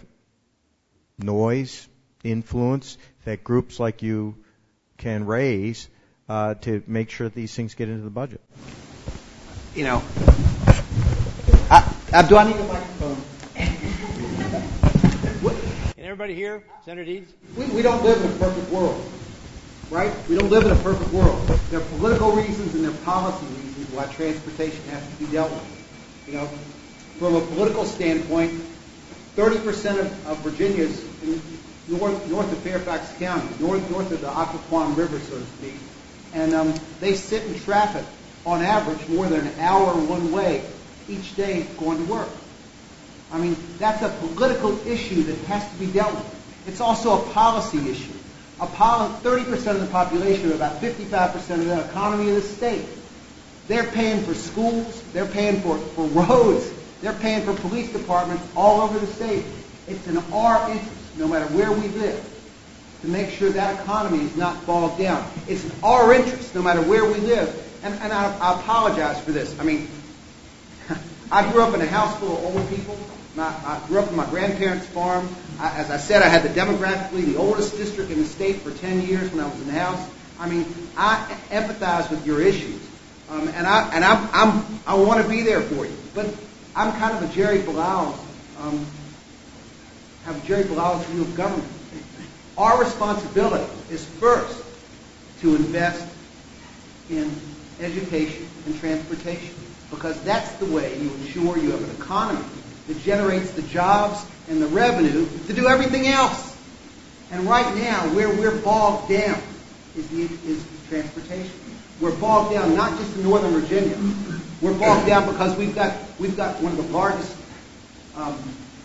Speaker 9: noise, influence that groups like you can raise uh, to make sure that these things get into the budget.
Speaker 8: You know, I, I, do I need a microphone?
Speaker 2: Can everybody hear, Senator Deeds?
Speaker 8: We, we don't live in a perfect world, right? We don't live in a perfect world. There are political reasons and there are policy reasons why transportation has to be dealt with. You know, from a political standpoint, thirty percent of, of Virginia is in north, north of Fairfax County, north north of the Occoquan River, so to speak, and um, they sit in traffic on average more than an hour one way each day going to work. I mean, that's a political issue that has to be dealt with. It's also a policy issue. A poli- thirty percent of the population, or about fifty-five percent of the economy of the state, they're paying for schools, they're paying for, for roads, they're paying for police departments all over the state. It's in our interest, no matter where we live, to make sure that economy is not bogged down. It's in our interest, no matter where we live. And, and I, I apologize for this. I mean, I grew up in a house full of old people. My, I grew up on my grandparents' farm. I, as I said, I had the demographically the oldest district in the state for ten years when I was in the House. I mean, I empathize with your issues, um, and I and I'm, I'm I want to be there for you. But I'm kind of a Jerry Bilal, um, have a Jerry Bilal view of government. Our responsibility is first to invest in education and transportation, because that's the way you ensure you have an economy that generates the jobs and the revenue to do everything else. And right now, where we're bogged down is, the, is transportation. We're bogged down not just in Northern Virginia. We're bogged down because we've got we've got one of the largest um,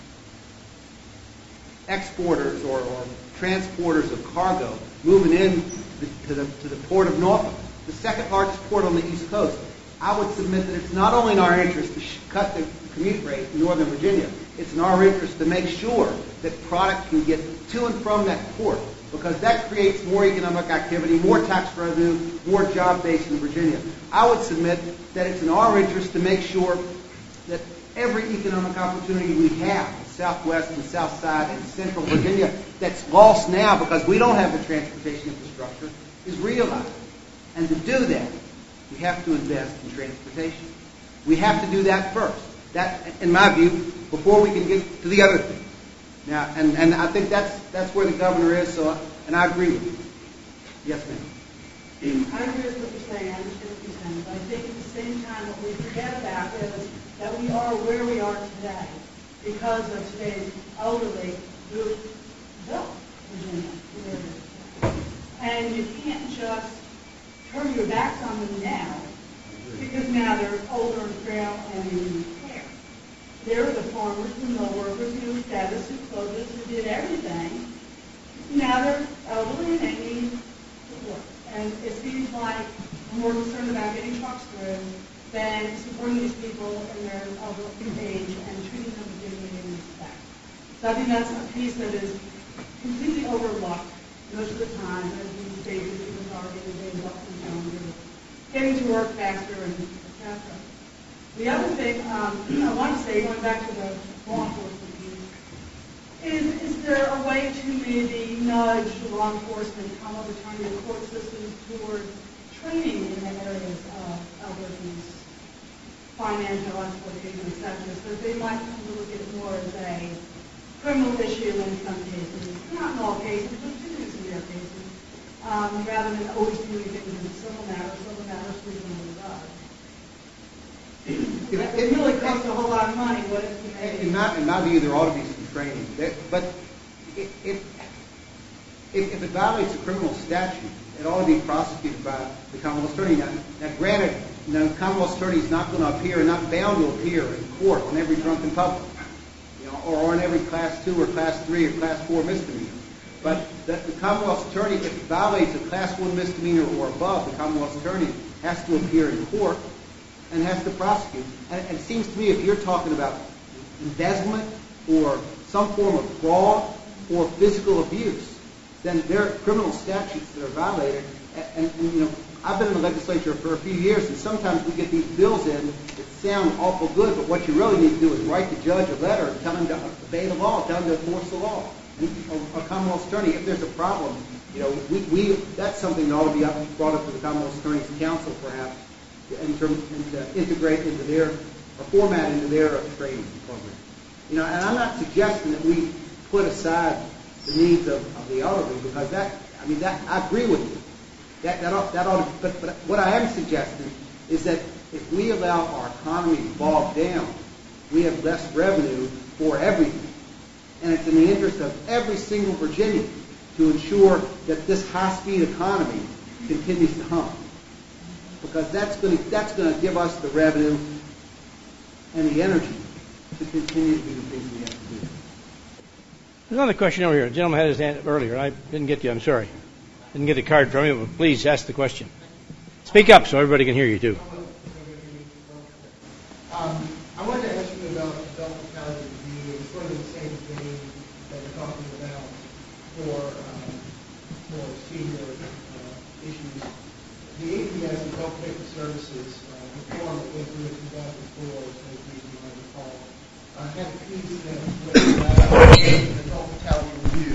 Speaker 8: exporters or, or transporters of cargo moving in to the to the port of Norfolk, the second largest port on the East Coast. I would submit that it's not only in our interest to sh- cut the commute rate in Northern Virginia, it's in our interest to make sure that product can get to and from that port, because that creates more economic activity, more tax revenue, more job base in Virginia. I would submit that it's in our interest to make sure that every economic opportunity we have in Southwest and South Side and Central Virginia that's lost now because we don't have the transportation infrastructure is realized. And to do that, we have to invest in transportation. We have to do that first. That, in my view, before we can get to the other thing. Now, and, and I think that's that's where the governor is. So, and I agree with you. Yes, ma'am.
Speaker 10: I agree with what you're saying. I understand what you're saying. But I think at the same time, what we forget about is that we are where we are today because of today's elderly who built Virginia. And you can't just turn your backs on them now, because now they're older and frail and they need care. There are the farmers, the mill workers who fed us, who clothed us, who did everything. Now they're elderly and they need support. And it seems like we're more concerned about getting trucks through than supporting these people in their elderly age and treating them and giving them respect. So I think that's a piece that is completely overlooked most of the time as these stages people are getting days up and down, getting to work faster and et cetera. The other thing um, I want to say, going back to the law enforcement piece, is is there a way to maybe nudge law enforcement, come over time the court systems toward training in the areas of elder abuse, financial exploitation, et cetera, so that they might come to look at it more as a criminal issue in some cases, not in all cases, but particularly severe cases, um, rather than always doing things in civil matters, civil matters reasonably does. It really costs a whole lot of money. What if you make
Speaker 8: in my, in my view, there ought to be some training. That, but if, if, if it violates a criminal statute, it ought to be prosecuted by the Commonwealth Attorney. Now, now granted, you know, the Commonwealth Attorney is not going to appear, not bound to appear in court on every drunken public, you know, or on every class two or class three or class four misdemeanor. But that the Commonwealth Attorney, if it violates a class one misdemeanor or above, the Commonwealth Attorney has to appear in court and has to prosecute. And, and it seems to me if you're talking about embezzlement or some form of fraud or physical abuse, then there are criminal statutes that are violated. And, and, and you know, I've been in the legislature for a few years, and sometimes we get these bills in that sound awful good, but what you really need to do is write the judge a letter and tell him to obey the law, tell him to enforce the law. And a, a Commonwealth Attorney, if there's a problem, you know, we, we that's something that ought to be up, brought up to the Commonwealth Attorney's Council, perhaps, and to, and to integrate into their, or format into their training program. You know, and I'm not suggesting that we put aside the needs of, of the elderly, because that, I mean, that I agree with you. That, that, ought, that ought to, but, but what I am suggesting is that if we allow our economy to bog down, we have less revenue for everything. And it's in the interest of every single Virginian to ensure that this high-speed economy continues to hum. Because that's going to, that's going to give us the revenue and the energy to continue to do the things we have to do.
Speaker 2: There's another question over here. A gentleman had his hand up earlier. I didn't get you. I'm sorry. Didn't get a card from you, but please ask the question. Speak up so everybody can hear you, too.
Speaker 11: Um, I wanted to ask you about adult mortality review. It's sort of the same thing that we're talking about for, um, for senior uh, issues. The A P S, Adult Protective Services, uh, reform that went through in two thousand four, as maybe you might recall, uh, had a piece that was about adult mortality review,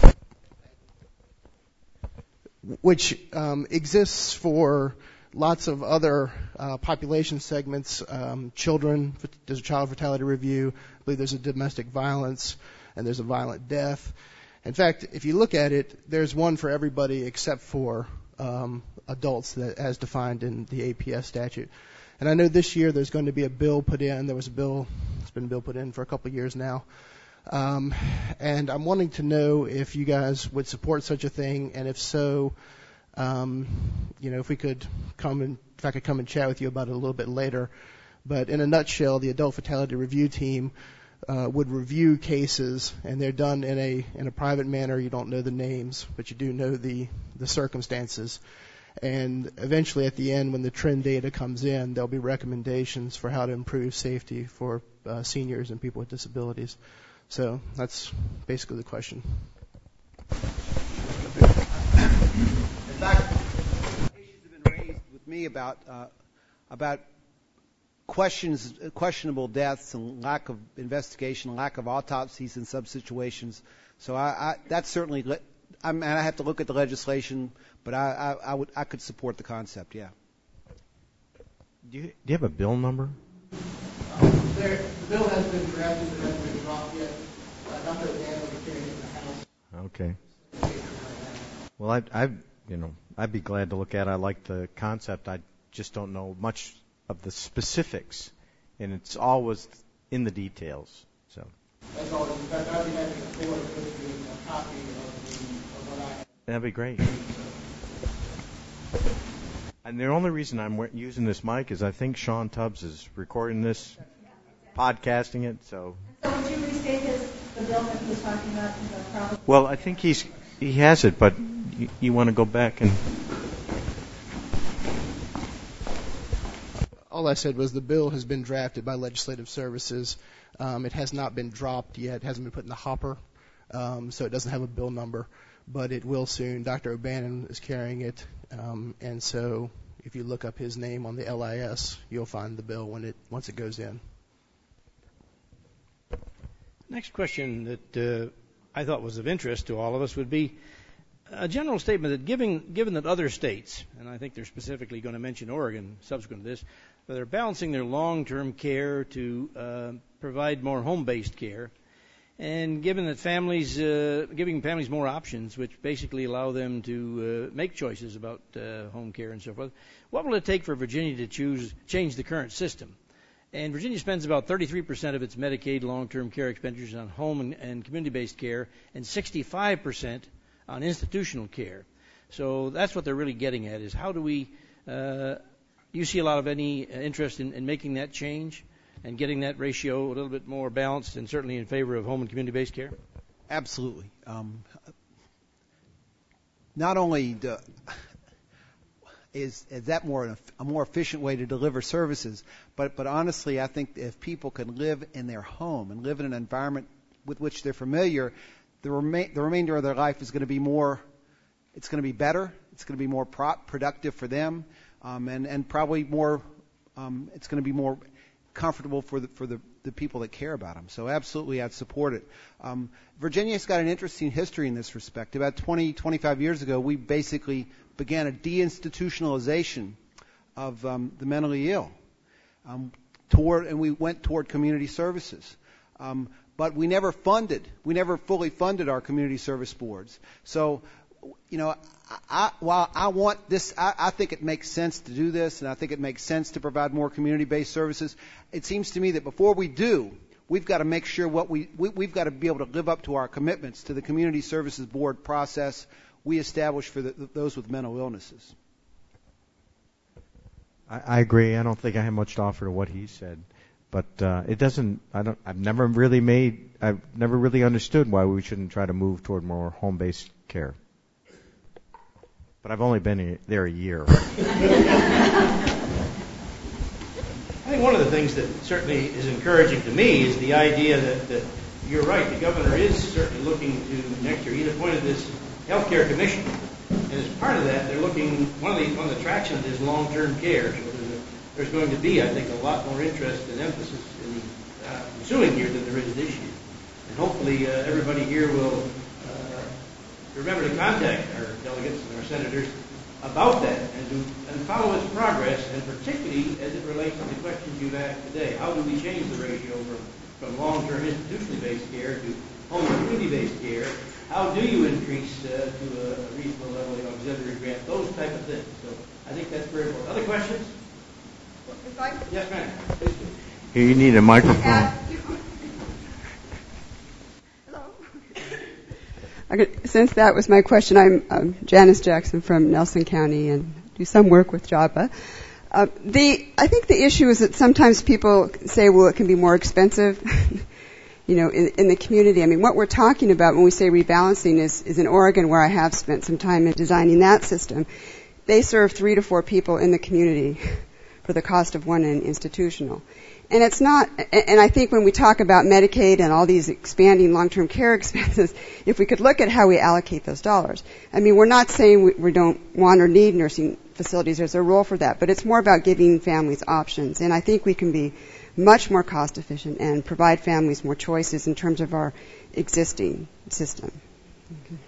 Speaker 11: which um, exists for lots of other uh, population segments. Um, children, there's a child fatality review. I believe there's a domestic violence, and there's a violent death. In fact, if you look at it, there's one for everybody except for um, adults, that, as defined in the A P S statute. And I know this year there's going to be a bill put in. There was a bill, it's been a bill put in for a couple of years now. Um, and I'm wanting to know if you guys would support such a thing, and if so, um, you know, if we could come and, if I could come and chat with you about it a little bit later. But in a nutshell, the Adult Fatality Review Team uh, would review cases, and they're done in a in a private manner. You don't know the names, but you do know the the circumstances. And eventually, at the end, when the trend data comes in, there'll be recommendations for how to improve safety for uh, seniors and people with disabilities. So that's basically the question.
Speaker 8: In fact, issues have been raised with me about uh, about questions, questionable deaths and lack of investigation, lack of autopsies in some situations. So I, I that's certainly. I mean, I have to look at the legislation, but I, I, I would I could support the concept. Yeah.
Speaker 9: Do you, do you have a bill number?
Speaker 11: Um, there, the bill has been drafted, but hasn't been dropped yet. Uh, not that they haven't been in the House.
Speaker 9: Okay. Well, I, I, you know, I'd be glad to look at it. I like the concept. I just don't know much of the specifics, and it's always in the details. So.
Speaker 11: That's all. In fact, I'd be happy to forward a copy of, the, of what I have.
Speaker 9: That'd be great. And the only reason I'm w- using this mic is I think Sean Tubbs is recording this, podcasting it, so.
Speaker 10: So would you restate his, the bill that he was talking about? The problem?
Speaker 9: Well, I think he's he has it, but you, you want to go back and.
Speaker 11: All I said was the bill has been drafted by Legislative Services. Um, it has not been dropped yet. It hasn't been put in the hopper, um, so it doesn't have a bill number, but it will soon. Doctor O'Bannon is carrying it, um, and so if you look up his name on the L I S, you'll find the bill when it once it goes in.
Speaker 2: Next question that uh, I thought was of interest to all of us would be a general statement that given, given that other states, and I think they're specifically going to mention Oregon subsequent to this, that they're balancing their long-term care to uh, provide more home-based care, and given that families, uh, giving families more options, which basically allow them to uh, make choices about uh, home care and so forth, what will it take for Virginia to choose change the current system? And Virginia spends about thirty-three percent of its Medicaid long-term care expenditures on home and, and community-based care, and sixty-five percent on institutional care. So that's what they're really getting at, is how do we, uh, you see a lot of any interest in, in making that change and getting that ratio a little bit more balanced and certainly in favor of home and community-based care?
Speaker 8: Absolutely. Um, not only do, is, is that more a more efficient way to deliver services, but, but honestly, I think if people can live in their home and live in an environment with which they're familiar, the, rema- the remainder of their life is going to be more, it's going to be better, it's going to be more pro- productive for them, um, and, and probably more, um, it's going to be more comfortable for the, for the, the people that care about them. So absolutely, I'd support it. Um, Virginia's got an interesting history in this respect. About twenty, twenty-five years ago, we basically began a deinstitutionalization of um, the mentally ill, um, toward, and we went toward community services. Um, but we never funded, we never fully funded our community service boards. So, you know, I, while I want this, I, I think it makes sense to do this, and I think it makes sense to provide more community-based services. It seems to me that before we do, we've got to make sure what we, we we've got to be able to live up to our commitments to the community services board process we established for the, those with mental illnesses.
Speaker 9: I, I agree. I don't think I have much to offer to what he said, but uh, it doesn't. I don't. I've never really made. I've never really understood why we shouldn't try to move toward more home-based care. But I've only been there a year.
Speaker 2: I think one of the things that certainly is encouraging to me is the idea that, that you're right, the governor is certainly looking to next year. He appointed this healthcare commission, and as part of that, they're looking, one of the one of the attractions is long-term care. So there's, a, there's going to be, I think, a lot more interest and emphasis in the uh, ensuing year than there is this year. And hopefully uh, everybody here will uh, remember to contact our delegates and our senators about that and to and follow its progress, and particularly as it relates to the questions you've asked today. How do we change the ratio from, from long-term institutionally based care to home and community-based care? How do you increase uh, to a, a reasonable level of auxiliary grant? Those type of things. So I think that's very important. Other questions?
Speaker 4: If I,
Speaker 2: Yes, ma'am. Please do.
Speaker 9: Here, you need a microphone.
Speaker 12: Okay, since that was my question, I'm um, Janice Jackson from Nelson County and do some work with JAPA. Uh, the I think the issue is that sometimes people say, well, it can be more expensive, you know, in, in the community. I mean, what we're talking about when we say rebalancing is, is in Oregon, where I have spent some time in designing that system. They serve three to four people in the community for the cost of one in institutional. And it's not, and I think when we talk about Medicaid and all these expanding long-term care expenses, if we could look at how we allocate those dollars. I mean, we're not saying we, we don't want or need nursing facilities. There's a role for that. But it's more about giving families options. And I think we can be much more cost efficient and provide families more choices in terms of our existing system. Okay.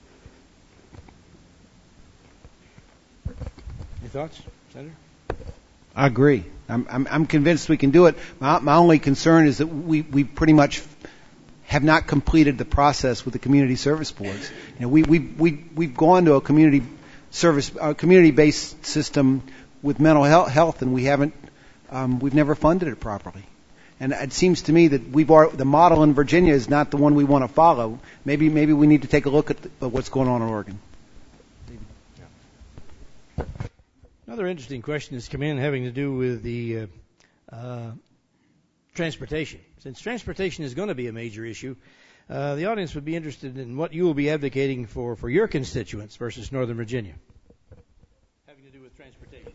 Speaker 2: Your thoughts, Senator?
Speaker 8: I agree. I'm, I'm, I'm convinced we can do it. My, my only concern is that we, we pretty much have not completed the process with the community service boards. You know, we, we, we, we've gone to a community service, a community-based system with mental health, and we haven't, um, we've never funded it properly. And it seems to me that we've already, the model in Virginia is not the one we want to follow. Maybe, maybe we need to take a look at, the, at what's going on in Oregon.
Speaker 2: Another interesting question has come in having to do with the uh, uh, transportation. Since transportation is going to be a major issue, uh, the audience would be interested in what you will be advocating for, for your constituents versus Northern Virginia, having to do with transportation.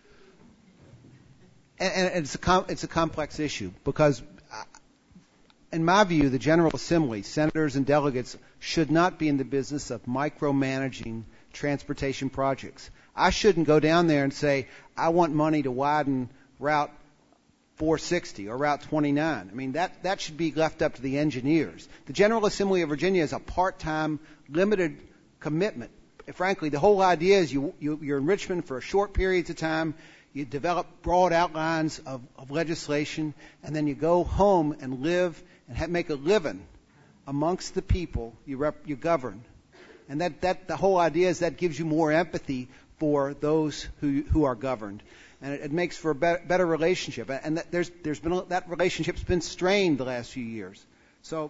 Speaker 8: And, and it's a com- it's a complex issue because, uh, in my view, the General Assembly, senators and delegates, should not be in the business of micromanaging transportation projects. I shouldn't go down there and say, I want money to widen Route four sixty or Route twenty-nine. I mean, that, that should be left up to the engineers. The General Assembly of Virginia is a part-time, limited commitment. Frankly, the whole idea is you, you, you're in Richmond for a short periods of time, you develop broad outlines of, of legislation, and then you go home and live and have, make a living amongst the people you, rep, you govern. And that, that the whole idea is that gives you more empathy for those who, who are governed. And it, it makes for a better, better relationship. And that, there's, there's been, that relationship's been strained the last few years. So,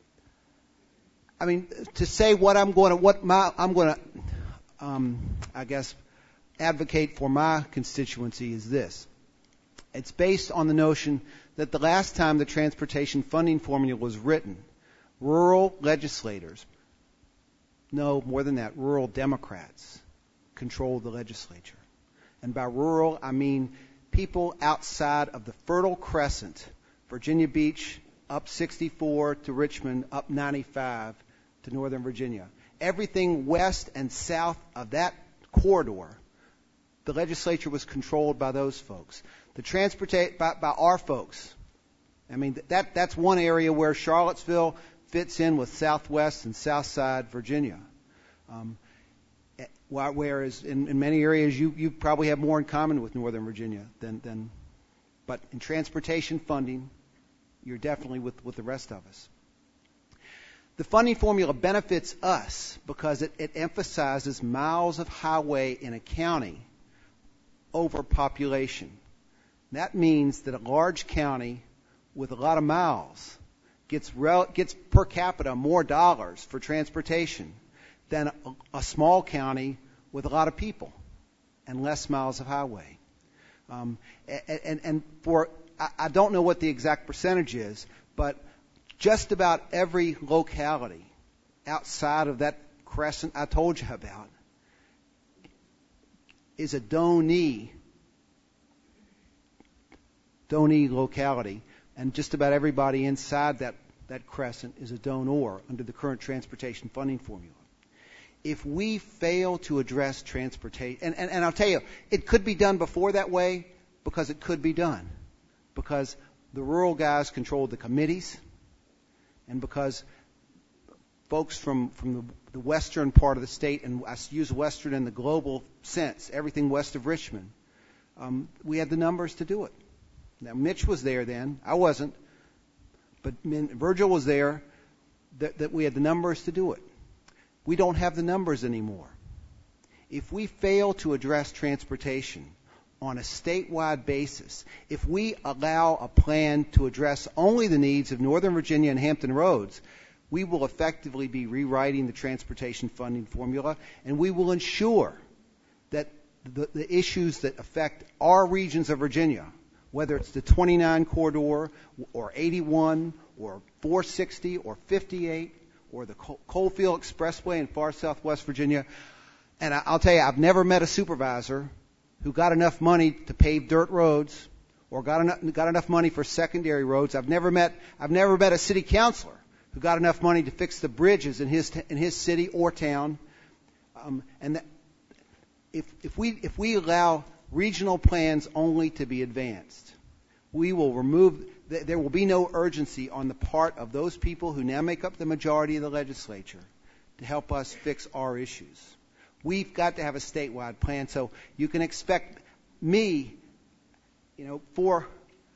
Speaker 8: I mean, to say what I'm going to, what my, I'm going to, um, I guess, advocate for my constituency is this. It's based on the notion that the last time the transportation funding formula was written, rural legislators, no, more than that, rural Democrats controlled the legislature. And by rural, I mean people outside of the Fertile Crescent, Virginia Beach, up sixty-four to Richmond, up ninety-five to Northern Virginia. Everything west and south of that corridor, the legislature was controlled by those folks. The transportation by, by our folks. I mean, that that's one area where Charlottesville fits in with Southwest and Southside Virginia. Um, whereas in, in many areas you, you probably have more in common with Northern Virginia than, than but in transportation funding, you're definitely with, with the rest of us. The funding formula benefits us because it, it emphasizes miles of highway in a county over population. That means that a large county with a lot of miles gets rel- gets per capita more dollars for transportation than a, a small county with a lot of people and less miles of highway. Um, and, and, and for I, I don't know what the exact percentage is, but just about every locality outside of that crescent I told you about is a donee donee locality, and just about everybody inside that, that crescent is a donor under the current transportation funding formula. If we fail to address transportation, and, and, and I'll tell you, it could be done before that way because it could be done. Because the rural guys controlled the committees, and because folks from, from the, the western part of the state, and I use western in the global sense, everything west of Richmond, um, we had the numbers to do it. Now, Mitch was there then. I wasn't. But Virgil was there, that, that we had the numbers to do it. We don't have the numbers anymore. If we fail to address transportation on a statewide basis, if we allow a plan to address only the needs of Northern Virginia and Hampton Roads, we will effectively be rewriting the transportation funding formula, and we will ensure that the, the issues that affect our regions of Virginia, whether it's the twenty-nine corridor or eighty-one or four sixty or fifty-eight or the Coalfield Expressway in far southwest Virginia. And I'll tell you, I've never met a supervisor who got enough money to pave dirt roads or got enough, got enough money for secondary roads. I've never met I've never met a city councilor who got enough money to fix the bridges in his in his city or town. Um, and that, if if we if we allow regional plans only to be advanced, we will remove, there will be no urgency on the part of those people who now make up the majority of the legislature to help us fix our issues. We've got to have a statewide plan, so you can expect me, you know, for,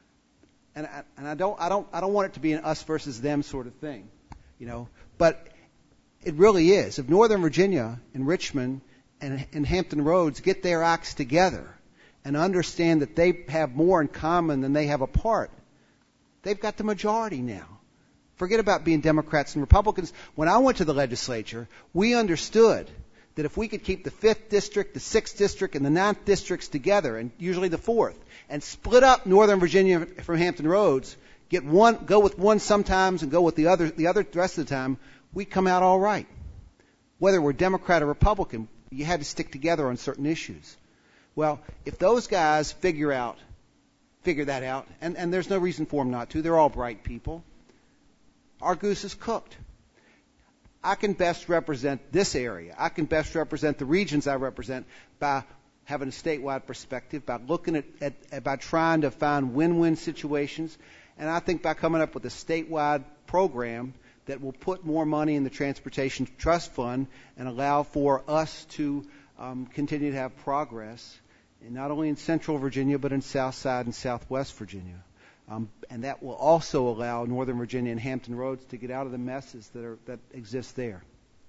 Speaker 8: and I, and I don't, I don't, I don't want it to be an us versus them sort of thing, you know, but it really is. If Northern Virginia and Richmond and, and Hampton Roads get their acts together and understand that they have more in common than they have apart, they've got the majority now. Forget about being Democrats and Republicans. When I went to the legislature, we understood that if we could keep the fifth district, the sixth district, and the ninth districts together, and usually the fourth, and split up Northern Virginia from Hampton Roads, get one, go with one sometimes and go with the other, the other the rest of the time, we come out all right. Whether we're Democrat or Republican, you had to stick together on certain issues. Well, if those guys figure out, figure that out, and, and there's no reason for them not to, they're all bright people, our goose is cooked. I can best represent this area. I can best represent the regions I represent by having a statewide perspective, by looking at, at, at by trying to find win-win situations, and I think by coming up with a statewide program that will put more money in the Transportation Trust Fund and allow for us to um, continue to have progress, and not only in Central Virginia but in South Side and Southwest Virginia. Um, and that will also allow Northern Virginia and Hampton Roads to get out of the messes that are that exist there.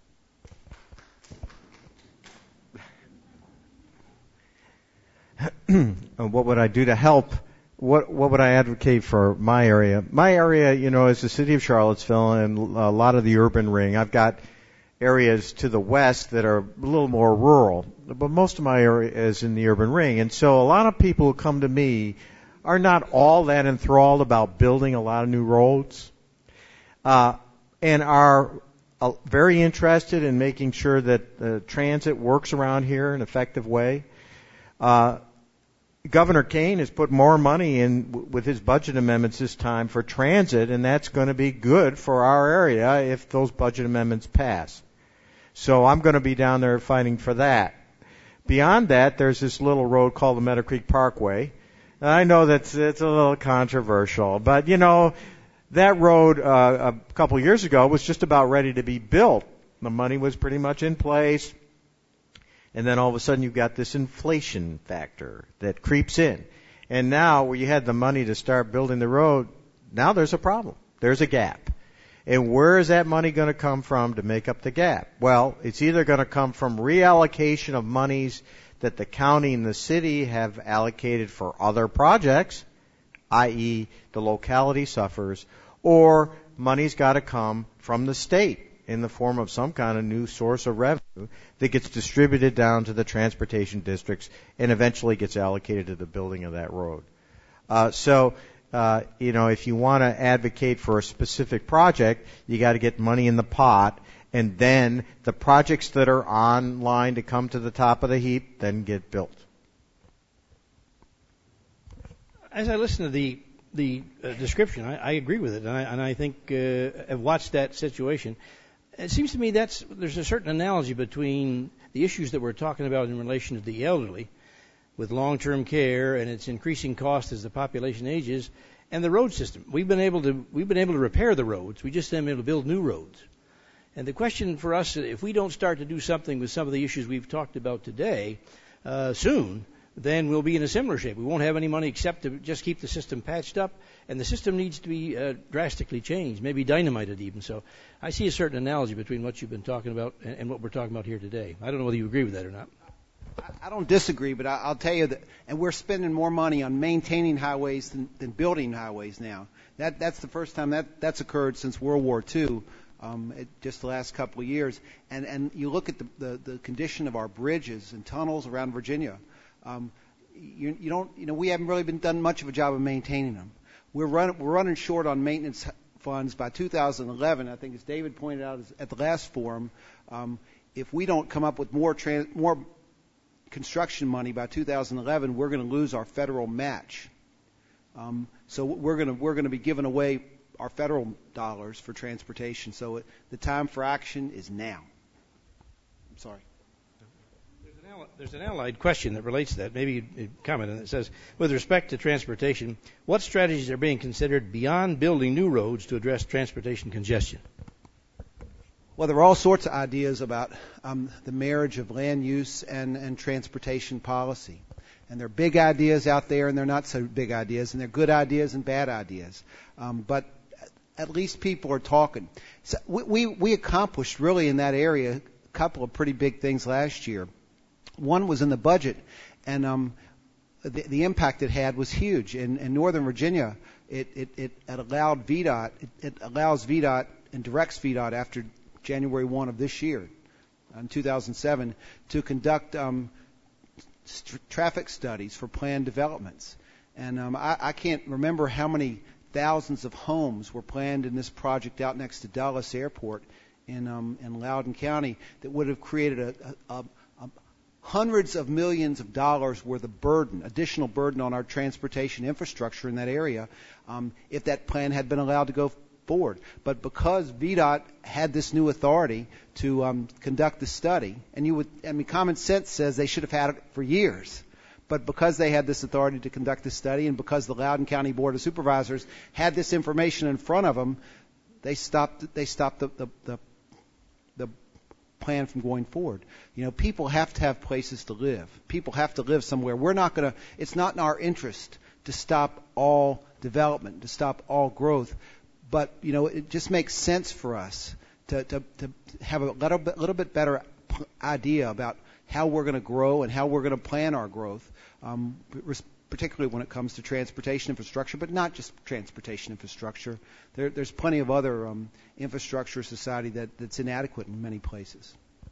Speaker 9: What would I do to help? What what would I advocate for my area? My area, you know, is the city of Charlottesville and a lot of the urban ring. I've got areas to the west that are a little more rural, but most of my area is in the urban ring. And so a lot of people who come to me are not all that enthralled about building a lot of new roads, uh, and are uh, very interested in making sure that uh, transit works around here in an effective way. Uh, Governor Kane has put more money in w- with his budget amendments this time for transit, and that's going to be good for our area if those budget amendments pass. So I'm going to be down there fighting for that. Beyond that, there's this little road called the Meadow Creek Parkway. I know that's it's a little controversial, but you know, that road uh, a couple years ago was just about ready to be built. The money was pretty much in place, and then all of a sudden you've got this inflation factor that creeps in. And now where you had the money to start building the road, now there's a problem. There's a gap. And where is that money going to come from to make up the gap? Well, it's either going to come from reallocation of monies that the county and the city have allocated for other projects, that is the locality suffers, or money's got to come from the state in the form of some kind of new source of revenue that gets distributed down to the transportation districts and eventually gets allocated to the building of that road. Uh, so, uh, you know, if you want to advocate for a specific project, you got to get money in the pot, and then the projects that are online to come to the top of the heap then get built.
Speaker 2: As I listen to the the uh, description, I, I agree with it, and I, and I think uh, I've watched that situation. It seems to me that's there's a certain analogy between the issues that we're talking about in relation to the elderly, with long-term care and its increasing cost as the population ages, and the road system. We've been able to we've been able to repair the roads. We just haven't been able to build new roads. And the question for us, if we don't start to do something with some of the issues we've talked about today uh, soon, then we'll be in a similar shape. We won't have any money except to just keep the system patched up, and the system needs to be uh, drastically changed, maybe dynamited even. So I see a certain analogy between what you've been talking about and, and what we're talking about here today. I don't know whether you agree with that or not.
Speaker 8: I don't disagree, but I'll tell you that, and we're spending more money on maintaining highways than, than building highways now. That, that's the first time that, that's occurred since World War Two. Um, it, just the last couple of years, and and you look at the, the, the condition of our bridges and tunnels around Virginia. Um, you, you don't, you know, we haven't really been done much of a job of maintaining them. We're running we're running short on maintenance funds by two thousand eleven. I think, as David pointed out at the last forum, um, if we don't come up with more trans, more construction money by two thousand eleven, we're going to lose our federal match. Um, so we're going to we're going to be giving away our federal dollars for transportation. So it, the time for action is now. I'm sorry.
Speaker 2: There's an, allied, there's an allied question that relates to that. Maybe you comment on it. It says, with respect to transportation, what strategies are being considered beyond building new roads to address transportation congestion?
Speaker 8: Well, there are all sorts of ideas about um, the marriage of land use and, and transportation policy. And there are big ideas out there, and they're not so big ideas, and they're good ideas and bad ideas. Um, but at least people are talking. So we, we, we accomplished really in that area a couple of pretty big things last year. One was in the budget, and um, the, the impact it had was huge. In, in Northern Virginia, it, it, it, it allowed V DOT, it, it allows V DOT and directs V DOT after January first of this year in two thousand seven to conduct um, st- traffic studies for planned developments. And um, I, I can't remember how many thousands of homes were planned in this project out next to Dulles Airport in um, in Loudoun County that would have created a, a, a hundreds of millions of dollars worth of burden, additional burden on our transportation infrastructure in that area, um, if that plan had been allowed to go forward. But because V DOT had this new authority to um, conduct the study, and you would, I mean, common sense says they should have had it for years. But because they had this authority to conduct the study, and because the Loudoun County Board of Supervisors had this information in front of them, they stopped. They stopped the the, the, the plan from going forward. You know, people have to have places to live. People have to live somewhere. We're not going to. It's not in our interest to stop all development, to stop all growth. But you know, it just makes sense for us to to, to have a little bit, little bit better idea about how we're going to grow and how we're going to plan our growth, um, particularly when it comes to transportation infrastructure, but not just transportation infrastructure. There, there's plenty of other um, infrastructure society that, that's inadequate in many places.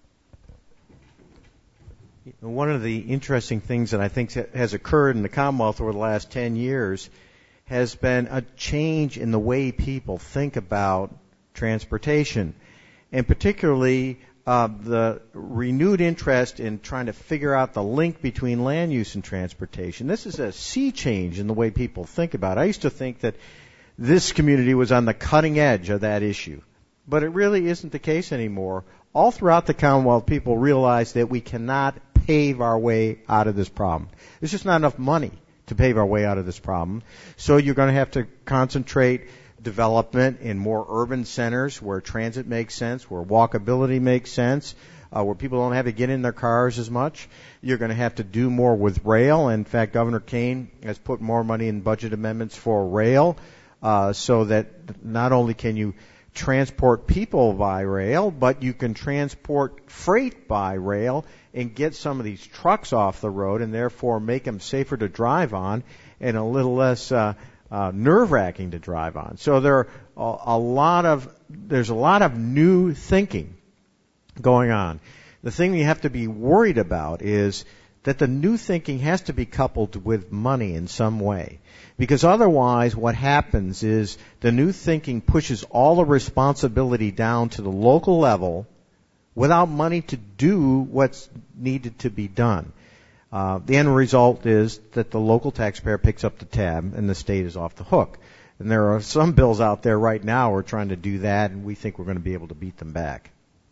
Speaker 9: One of the interesting things that I think has occurred in the Commonwealth over the last ten years has been a change in the way people think about transportation, and particularly Uh, the renewed interest in trying to figure out the link between land use and transportation. This is a sea change in the way people think about it. I used to think that this community was on the cutting edge of that issue, but it really isn't the case anymore. All throughout the Commonwealth, people realize that we cannot pave our way out of this problem. There's just not enough money to pave our way out of this problem. So you're going to have to concentrate development in more urban centers where transit makes sense, where walkability makes sense, uh, where people don't have to get in their cars as much. You're going to have to do more with rail. In fact, Governor Kane has put more money in budget amendments for rail, uh, so that not only can you transport people by rail, but you can transport freight by rail and get some of these trucks off the road and therefore make them safer to drive on and a little less uh, Uh, nerve-wracking to drive on. So there are a, a lot of there's a lot of new thinking going on. The thing you have to be worried about is that the new thinking has to be coupled with money in some way, because otherwise what happens is the new thinking pushes all the responsibility down to the local level without money to do what's needed to be done. Uh, the end result is that the local taxpayer picks up the tab and the state is off the hook. And there are some bills out there right now who are trying to do that, and we think we're going to be able to beat them back.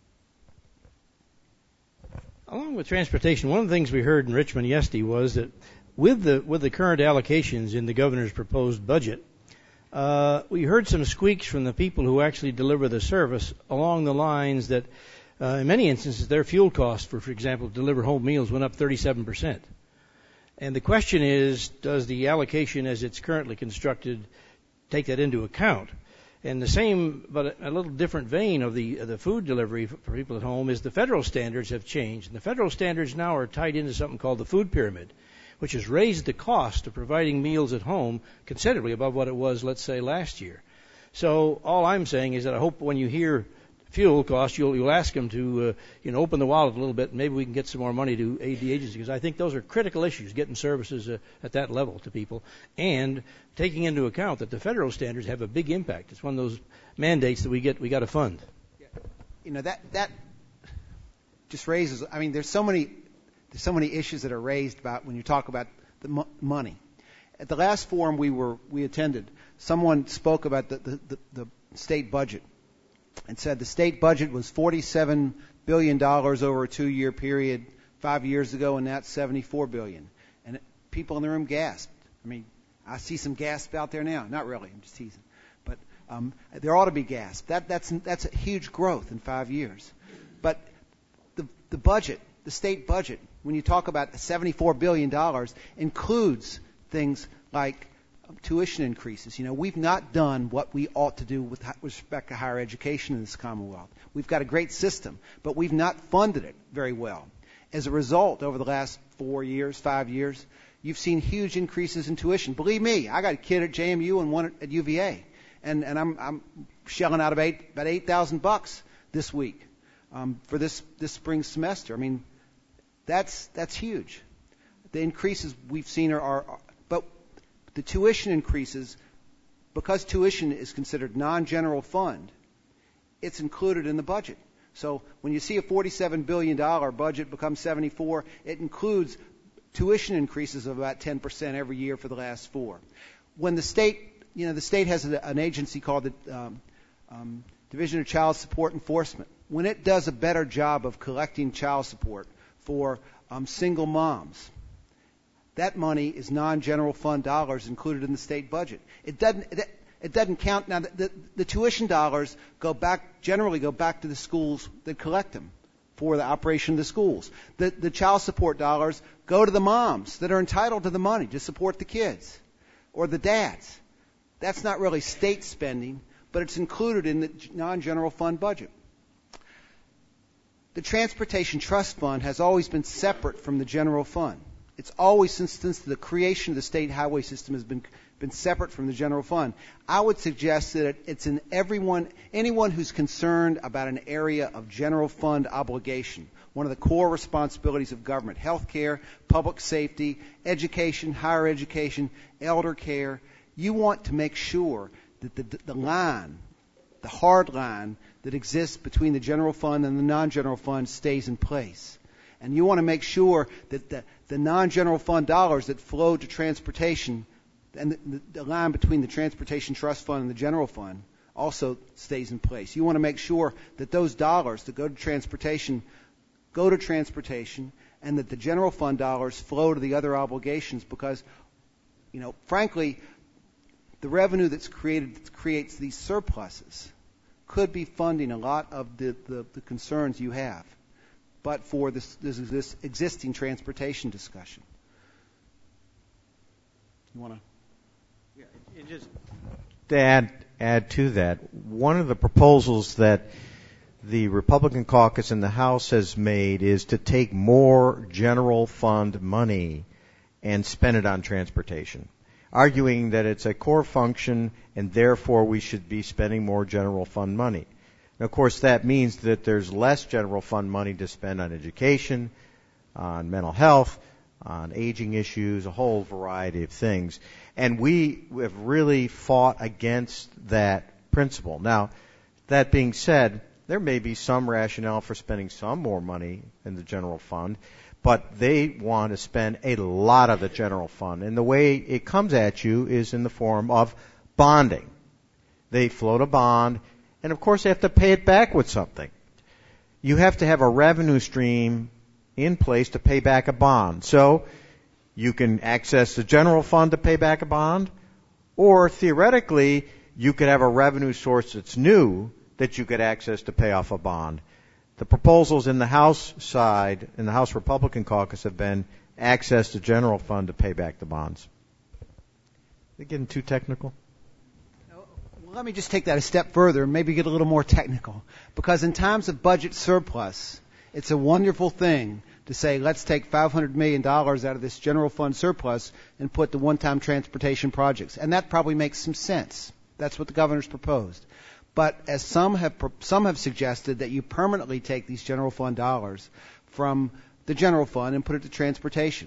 Speaker 2: Along with transportation, one of the things we heard in Richmond yesterday was that with the with the current allocations in the governor's proposed budget, uh, we heard some squeaks from the people who actually deliver the service along the lines that Uh, in many instances, their fuel costs, for, for example, to deliver home meals went up thirty-seven percent. And the question is, does the allocation as it's currently constructed take that into account? And the same, but a, a little different vein of the of the food delivery for, for people at home is the federal standards have changed. And the federal standards now are tied into something called the food pyramid, which has raised the cost of providing meals at home considerably above what it was, let's say, last year. So all I'm saying is that I hope when you hear fuel costs, you'll, you'll ask them to, uh, you know, open the wallet a little bit, and maybe we can get some more money to aid the agency, because I think those are critical issues, getting services uh, at that level to people, and taking into account that the federal standards have a big impact. It's one of those mandates that we get, we got to fund.
Speaker 8: You know, that that just raises. I mean, there's so many there's so many issues that are raised about when you talk about the mo- money. At the last forum we were we attended, someone spoke about the the, the, the state budget. And said the state budget was forty-seven billion dollars over a two-year period five years ago, and that's seventy-four billion dollars. And it, people in the room gasped. I mean, I see some gasp out there now. Not really, I'm just teasing. But um, there ought to be gasp. That, that's that's a huge growth in five years. But the the budget, the state budget, when you talk about seventy-four billion dollars, includes things like tuition increases. You know, we've not done what we ought to do with respect to higher education in this Commonwealth. We've got a great system, but we've not funded it very well. As a result, over the last four years, five years, you've seen huge increases in tuition. Believe me, I got a kid at J M U and one at U V A, and and I'm I'm shelling out about eight about eight thousand bucks this week. um, for this, this spring semester. I mean, that's that's huge. The increases we've seen are, are, but the tuition increases, because tuition is considered non-general fund, it's included in the budget. So when you see a forty-seven billion dollars budget become seventy-four, it includes tuition increases of about ten percent every year for the last four. When the state, you know, the state has a, an agency called the um, um, Division of Child Support Enforcement. When it does a better job of collecting child support for um, single moms, that money is non-general fund dollars included in the state budget. It doesn't. It, It doesn't count. Now, the, the, the tuition dollars go back, generally go back to the schools that collect them for the operation of the schools. The, the child support dollars go to the moms that are entitled to the money to support the kids, or the dads. That's not really state spending, but it's included in the non-general fund budget. The Transportation Trust Fund has always been separate from the general fund. It's always, since, since the creation of the state highway system, has been been separate from the general fund. I would suggest that it's in everyone, anyone who's concerned about an area of general fund obligation, one of the core responsibilities of government: health care, public safety, education, higher education, elder care. You want to make sure that the, the line, the hard line that exists between the general fund and the non-general fund stays in place. And you want to make sure that the, the non-general fund dollars that flow to transportation, and the, the, the line between the Transportation Trust Fund and the general fund, also stays in place. You want to make sure that those dollars that go to transportation go to transportation, and that the general fund dollars flow to the other obligations, because, you know, frankly, the revenue that's created that creates these surpluses could be funding a lot of the, the, the concerns you have, but for this, this, this existing transportation discussion. You want to?
Speaker 9: Yeah, it just to add add to that, one of the proposals that the Republican caucus in the House has made is to take more general fund money and spend it on transportation, arguing that it's a core function and therefore we should be spending more general fund money. And of course, that means that there's less general fund money to spend on education, on mental health, on aging issues, a whole variety of things. And we have really fought against that principle. Now, that being said, there may be some rationale for spending some more money in the general fund, but they want to spend a lot of the general fund. And the way it comes at you is in the form of bonding. They float a bond, and of course they have to pay it back with something. You have to have a revenue stream in place to pay back a bond. So you can access the general fund to pay back a bond, or theoretically you could have a revenue source that's new that you could access to pay off a bond. The proposals in the House side, in the House Republican caucus, have been access to general fund to pay back the bonds. Are they getting too technical?
Speaker 8: Well, let me just take that a step further and maybe get a little more technical. Because in times of budget surplus, it's a wonderful thing to say, let's take five hundred million dollars out of this general fund surplus and put to one-time transportation projects. And that probably makes some sense. That's what the governor's proposed. But as some have some have suggested, that you permanently take these general fund dollars from the general fund and put it to transportation.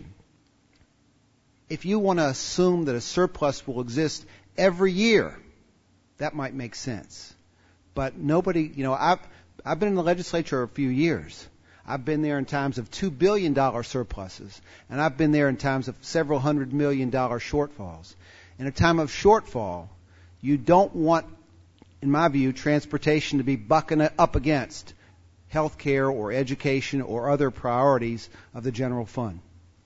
Speaker 8: If you want to assume that a surplus will exist every year, that might make sense. But nobody, you know, I've I've been in the legislature a few years. I've been there in times of two billion dollars surpluses, and I've been there in times of several hundred million dollar shortfalls. In a time of shortfall, you don't want, in my view, transportation to be bucking up against health care or education or other priorities of the general fund.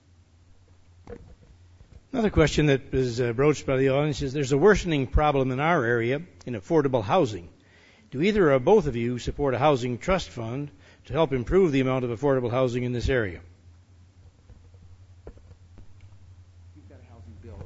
Speaker 2: Another question that was uh, broached by the audience is, there's a worsening problem in our area in affordable housing. Do either or both of you support a housing trust fund to help improve the amount of affordable housing in this area?
Speaker 8: You've got a housing bill.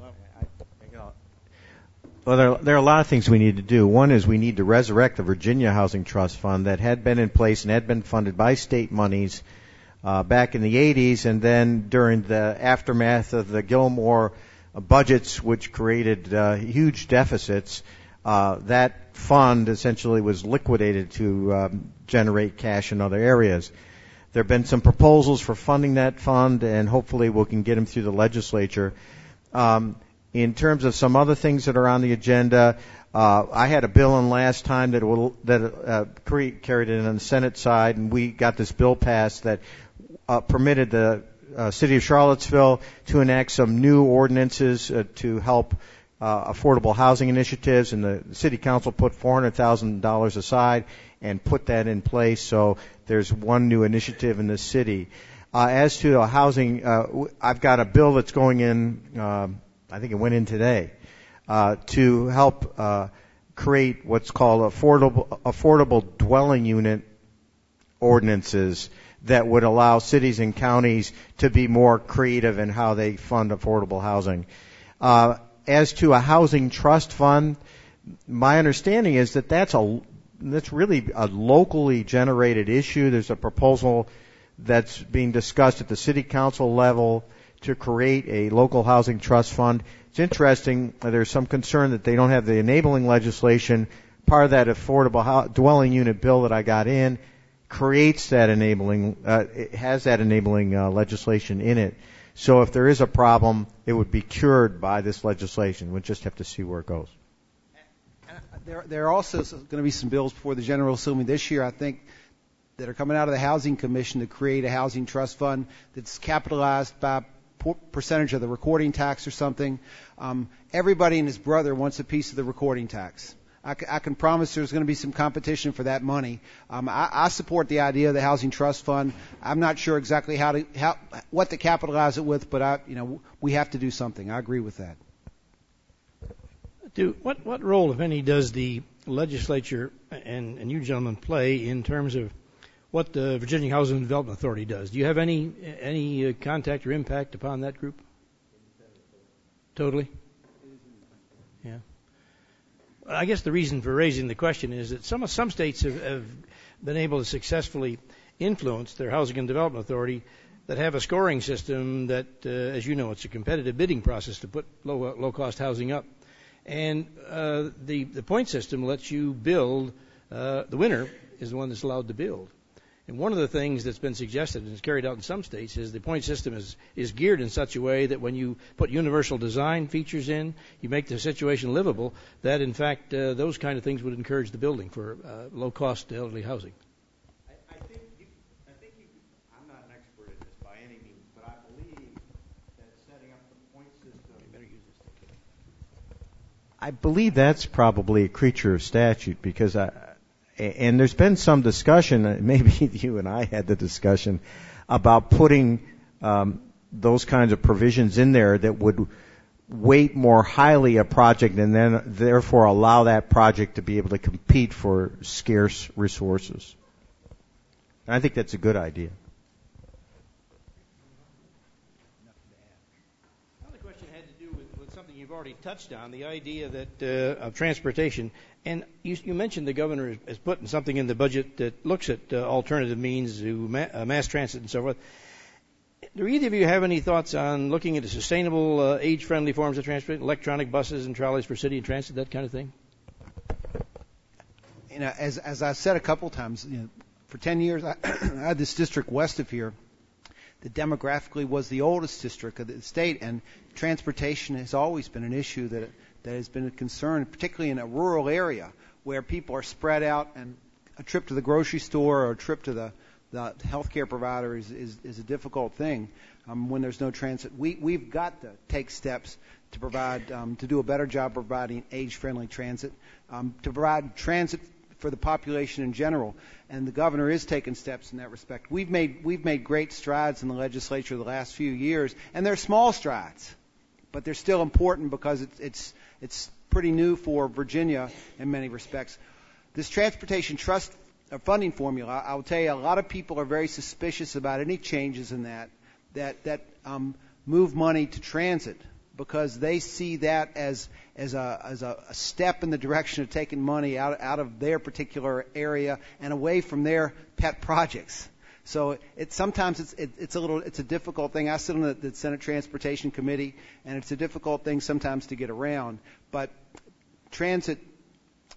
Speaker 9: Well, there, there are a lot of things we need to do. One is we need to resurrect the Virginia Housing Trust Fund that had been in place and had been funded by state monies uh, back in the eighties, and then during the aftermath of the Gilmore uh, budgets, which created uh, huge deficits, uh, that fund essentially was liquidated to um, generate cash in other areas. There have been some proposals for funding that fund, and hopefully we can get them through the legislature. Um, in terms of some other things that are on the agenda, uh, I had a bill in last time that will, that uh, carried it on the Senate side, and we got this bill passed that uh, permitted the uh, city of Charlottesville to enact some new ordinances uh, to help uh, affordable housing initiatives, and the city council put four hundred thousand dollars aside and put that in place. So there's one new initiative in the city. Uh, as to the housing, uh, I've got a bill that's going in, uh, I think it went in today, uh, to help uh, create what's called affordable, affordable dwelling unit ordinances that would allow cities and counties to be more creative in how they fund affordable housing. Uh, as to a housing trust fund, my understanding is that that's a that's really a locally generated issue. There's a proposal that's being discussed at the city council level to create a local housing trust fund. It's interesting. There's some concern that they don't have the enabling legislation. Part of that affordable ho- dwelling unit bill that I got in creates that enabling, uh, it has that enabling uh, legislation in it. So if there is a problem, it would be cured by this legislation. We'll just have to see where it goes.
Speaker 8: There, there are also going to be some bills before the General Assembly this year, I think, that are coming out of the Housing Commission to create a housing trust fund that's capitalized by a percentage of the recording tax or something. Um, everybody and his brother wants a piece of the recording tax. I, c- I can promise there's going to be some competition for that money. Um, I, I support the idea of the housing trust fund. I'm not sure exactly how to how what to capitalize it with, but I, you know, we have to do something. I agree with that.
Speaker 2: Do, what, what role, if any, does the legislature and, and you gentlemen play in terms of what the Virginia Housing Development Authority does? Do you have any any uh, contact or impact upon that group? Totally? Yeah. I guess the reason for raising the question is that some some states have, have been able to successfully influence their Housing and Development Authority that have a scoring system that, uh, as you know, it's a competitive bidding process to put low low cost housing up. And uh, the, the point system lets you build, uh, the winner is the one that's allowed to build. And one of the things that's been suggested and is carried out in some states is the point system is, is geared in such a way that when you put universal design features in, you make the situation livable, that in fact uh, those kind of things would encourage the building for uh, low-cost elderly housing.
Speaker 9: I, I think you, I think you, I'm not an expert in this by any means, but I believe that setting up the point system, you better use this. I believe that's probably a creature of statute because I, and there's been some discussion, maybe you and I had the discussion, about putting um, those kinds of provisions in there that would weight more highly a project and then therefore allow that project to be able to compete for scarce resources. And I think that's a good idea.
Speaker 2: You've already touched on the idea that uh, of transportation, and you, you mentioned the governor has put something in the budget that looks at uh, alternative means to ma- uh, mass transit and so forth. Do either of you have any thoughts on looking at sustainable, uh, age-friendly forms of transport, electronic buses and trolleys for city and transit, that kind of thing?
Speaker 8: You know, as as I've said a couple times, you know, for ten years I, I had this district west of here that demographically was the oldest district of the state, and transportation has always been an issue that that has been a concern, particularly in a rural area where people are spread out, and a trip to the grocery store or a trip to the the healthcare provider is is, is a difficult thing um, when there's no transit. We we've got to take steps to provide um, to do a better job providing age-friendly transit, um, to provide transit for the population in general, and the governor is taking steps in that respect. We've made we've made great strides in the legislature the last few years, and they're small strides, but they're still important because it's it's it's pretty new for Virginia in many respects. This transportation trust funding formula, I will tell you, a lot of people are very suspicious about any changes in that that that um, move money to transit, because they see that as as a as a, a step in the direction of taking money out out of their particular area and away from their pet projects. So it sometimes it's it, it's a little it's a difficult thing. I sit on the, the Senate Transportation Committee, and it's a difficult thing sometimes to get around. But transit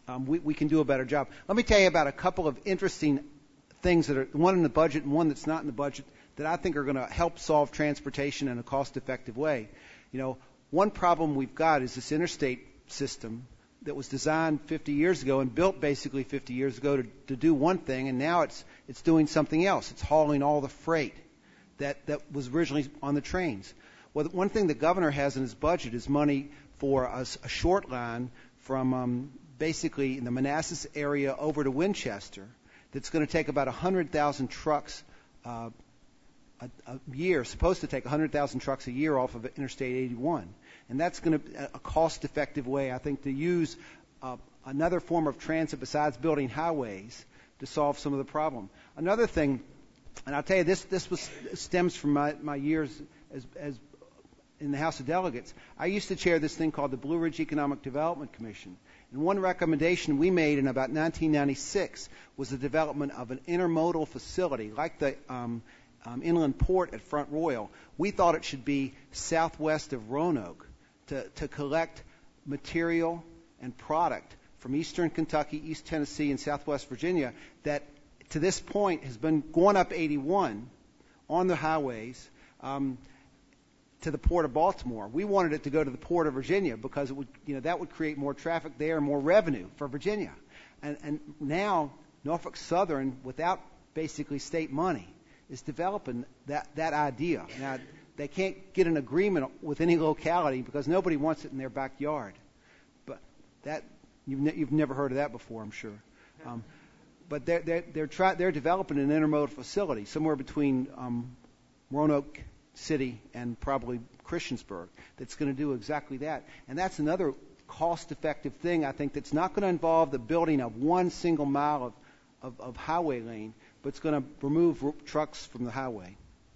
Speaker 8: um, we, we can do a better job. Let me tell you about a couple of interesting things that are one in the budget and one that's not in the budget that I think are going to help solve transportation in a cost-effective way. You know, one problem we've got is this interstate system that was designed fifty years ago and built basically fifty years ago to, to do one thing, and now it's it's doing something else. It's hauling all the freight that, that was originally on the trains. Well, one thing the governor has in his budget is money for a, a short line from um, basically in the Manassas area over to Winchester that's going to take about one hundred thousand trucks uh, a, a year, supposed to take one hundred thousand trucks a year off of Interstate eighty-one. And that's going to be a cost-effective way, I think, to use uh, another form of transit besides building highways to solve some of the problem. Another thing, and I'll tell you, this this was stems from my, my years as, as in the House of Delegates. I used to chair this thing called the Blue Ridge Economic Development Commission. And one recommendation we made in about nineteen ninety-six was the development of an intermodal facility like the um, um, inland port at Front Royal. We thought it should be southwest of Roanoke to, to collect material and product from eastern Kentucky, East Tennessee, and southwest Virginia that to this point has been going up eighty-one on the highways um, to the port of Baltimore. We wanted it to go to the port of Virginia because it would, you know, that would create more traffic there and more revenue for Virginia. And, and now Norfolk Southern, without basically state money, is developing that, that idea. Now, they can't get an agreement with any locality because nobody wants it in their backyard. But that you've, ne- you've never heard of that before, I'm sure. Um, but they're they're they're, try- they're developing an intermodal facility somewhere between um, Roanoke City and probably Christiansburg that's going to do exactly that. And that's another cost-effective thing, I think, that's not going to involve the building of one single mile of, of, of highway lane, but it's going to remove r- trucks from the highway.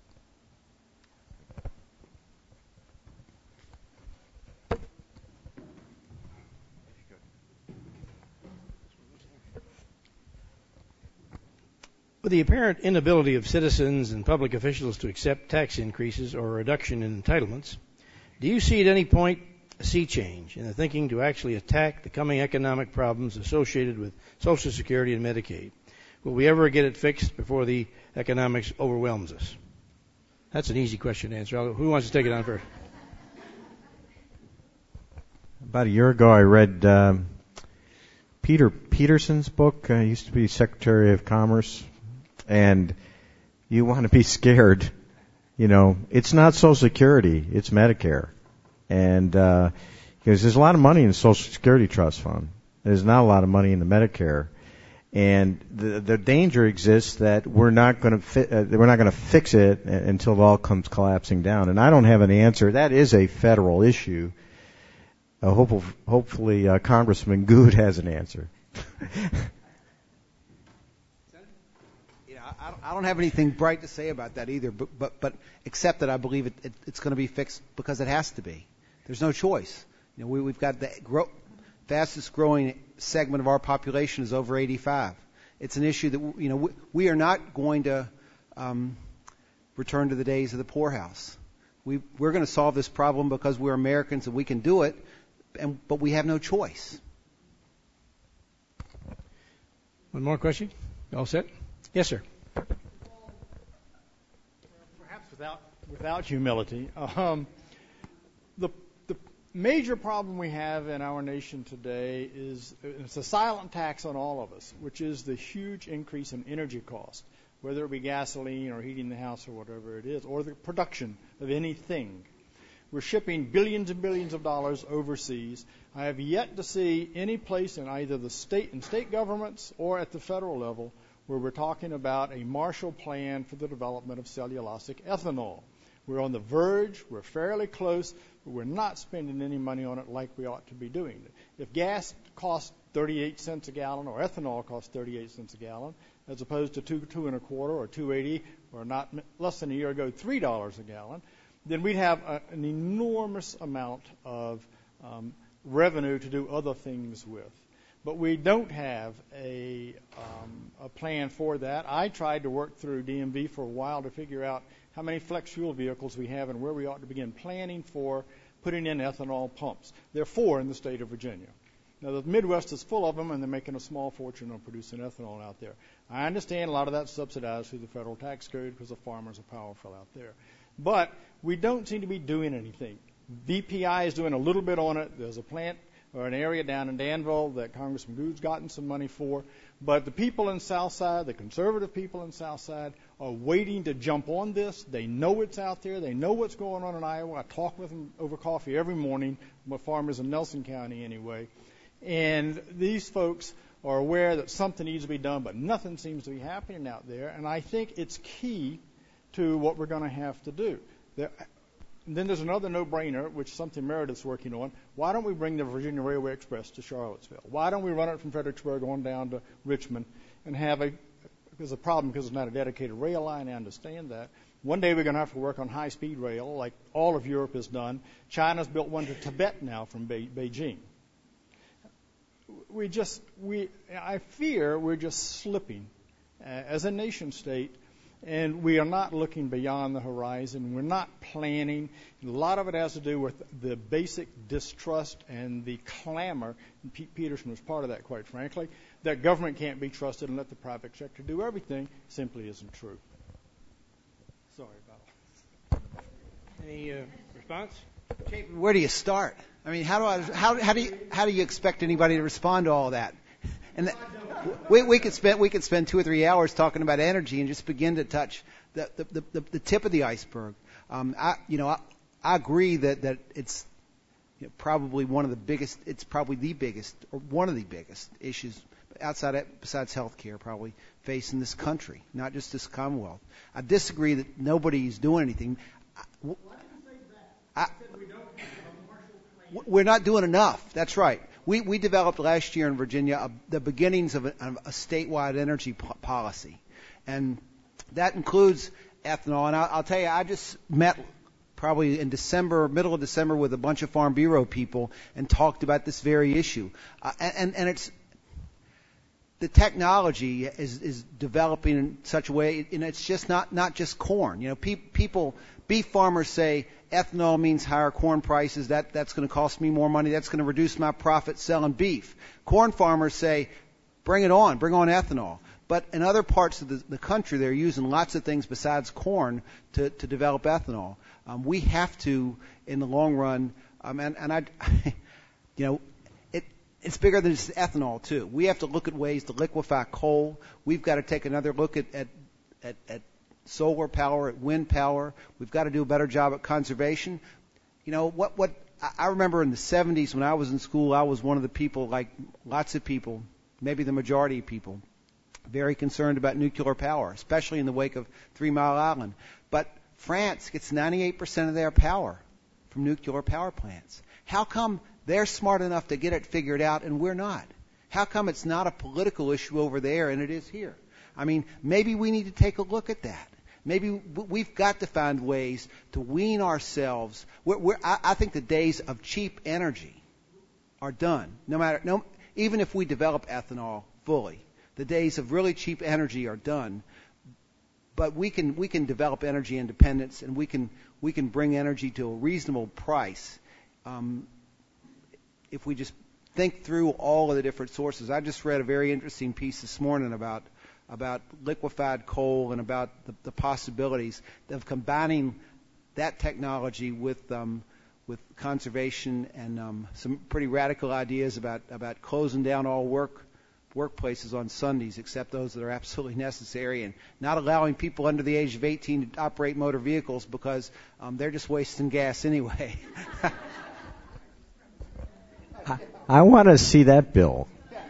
Speaker 2: With the apparent inability of citizens and public officials to accept tax increases or a reduction in entitlements, do you see at any point a sea change in the thinking to actually attack the coming economic problems associated with Social Security and Medicaid? Will we ever get it fixed before the economics overwhelms us? That's an easy question to answer. Who wants to take it on first?
Speaker 9: About a year ago, I read um, Peter Peterson's book. Uh, he used to be Secretary of Commerce. And you want to be scared, you know, it's not Social Security, it's Medicare. And, uh, because there's a lot of money in the Social Security Trust Fund. There's not a lot of money in the Medicare. And the, the danger exists that we're not going to fi- uh, we're not going to fix it until it all comes collapsing down. And I don't have an answer. That is a federal issue. Uh, hopefully, hopefully uh, Congressman Good has an answer.
Speaker 8: I don't have anything bright to say about that either, but but, but except that I believe it, it, it's going to be fixed because it has to be. There's no choice. You know, we, we've got the grow, fastest growing segment of our population is over eighty-five. It's an issue that you know we, we are not going to um, return to the days of the poorhouse. We we're going to solve this problem because we're Americans and we can do it, and but we have no choice.
Speaker 2: One more question. All set? Yes, sir.
Speaker 7: Perhaps without without humility, um, the the major problem we have in our nation today is it's a silent tax on all of us, which is the huge increase in energy cost, whether it be gasoline or heating the house or whatever it is, or the production of anything. We're shipping billions and billions of dollars overseas. I have yet to see any place in either the state and state governments or at the federal level where we're talking about a Marshall Plan for the development of cellulosic ethanol. We're on the verge, we're fairly close, but we're not spending any money on it like we ought to be doing. If gas costs thirty-eight cents a gallon or ethanol costs thirty-eight cents a gallon, as opposed to two, two and a quarter or two eighty, or not less than a year ago, three dollars a gallon, then we'd have a, an enormous amount of um, revenue to do other things with. But we don't have a, um, a plan for that. I tried to work through D M V for a while to figure out how many flex fuel vehicles we have and where we ought to begin planning for putting in ethanol pumps. There are four in the state of Virginia.
Speaker 13: Now, the Midwest is full of them, and they're making a small fortune on producing ethanol out there. I understand a lot of that's subsidized through the federal tax code because the farmers are powerful out there. But we don't seem to be doing anything. V P I is doing a little bit on it. There's a plant or an area down in Danville that Congressman Good's gotten some money for. But the people in Southside, the conservative people in Southside, are waiting to jump on this. They know it's out there. They know what's going on in Iowa. I talk with them over coffee every morning, my farmers in Nelson County anyway. And these folks are aware that something needs to be done, but nothing seems to be happening out there. And I think it's key to what we're going to have to do. There, then there's another no-brainer, which is something Meredith's working on. Why don't we bring the Virginia Railway Express to Charlottesville? Why don't we run it from Fredericksburg on down to Richmond and have a – there's a problem because it's not a dedicated rail line. I understand that. One day we're going to have to work on high-speed rail like all of Europe has done. China's built one to Tibet now from Be- Beijing. We just – we I fear we're just slipping uh, as a nation-state. And we are not looking beyond the horizon. We're not planning. A lot of it has to do with the basic distrust and the clamor, and Pete Peterson was part of that, quite frankly, that government can't be trusted and let the private sector do everything simply isn't true. Sorry about it.
Speaker 2: Any uh, response?
Speaker 8: Where do you start? I mean, how do I, how, how do you, how do you expect anybody to respond to all that? And that, we, we could spend we could spend two or three hours talking about energy and just begin to touch the the, the, the tip of the iceberg. Um, I you know I, I agree that that it's you know, probably one of the biggest. It's probably the biggest or one of the biggest issues outside of, besides healthcare probably facing this country, not just this Commonwealth. I disagree that nobody's doing anything. I, I, we're not doing enough. That's right. We, we developed last year in Virginia a, the beginnings of a, of a statewide energy po- policy, and that includes ethanol. And I'll, I'll tell you, I just met probably in December, middle of December, with a bunch of Farm Bureau people and talked about this very issue. Uh, and, and it's the technology is, is developing in such a way, and it's just not, not just corn. You know, pe- people, beef farmers say ethanol means higher corn prices. That, that's going to cost me more money. That's going to reduce my profit selling beef. Corn farmers say, bring it on, bring on ethanol. But in other parts of the, the country, they're using lots of things besides corn to, to develop ethanol. Um, we have to, in the long run, um, and, and I, you know, it, it's bigger than just ethanol too. We have to look at ways to liquefy coal. We've got to take another look at, at, at, at solar power, at wind power. We've got to do a better job at conservation. You know, what, what I remember in the seventies when I was in school, I was one of the people, like lots of people, maybe the majority of people, very concerned about nuclear power, especially in the wake of Three Mile Island. But France gets ninety-eight percent of their power from nuclear power plants. How come they're smart enough to get it figured out and we're not? How come it's not a political issue over there and it is here? I mean, maybe we need to take a look at that. Maybe we've got to find ways to wean ourselves. We're, we're, I, I think the days of cheap energy are done. No matter, no, even if we develop ethanol fully, the days of really cheap energy are done. But we can we can develop energy independence, and we can we can bring energy to a reasonable price um, if we just think through all of the different sources. I just read a very interesting piece this morning about about liquefied coal and about the, the possibilities of combining that technology with um, with conservation and um, some pretty radical ideas about about closing down all work. workplaces on Sundays, except those that are absolutely necessary, and not allowing people under the age of eighteen to operate motor vehicles because um, they're just wasting gas anyway.
Speaker 9: I, I want to see that bill.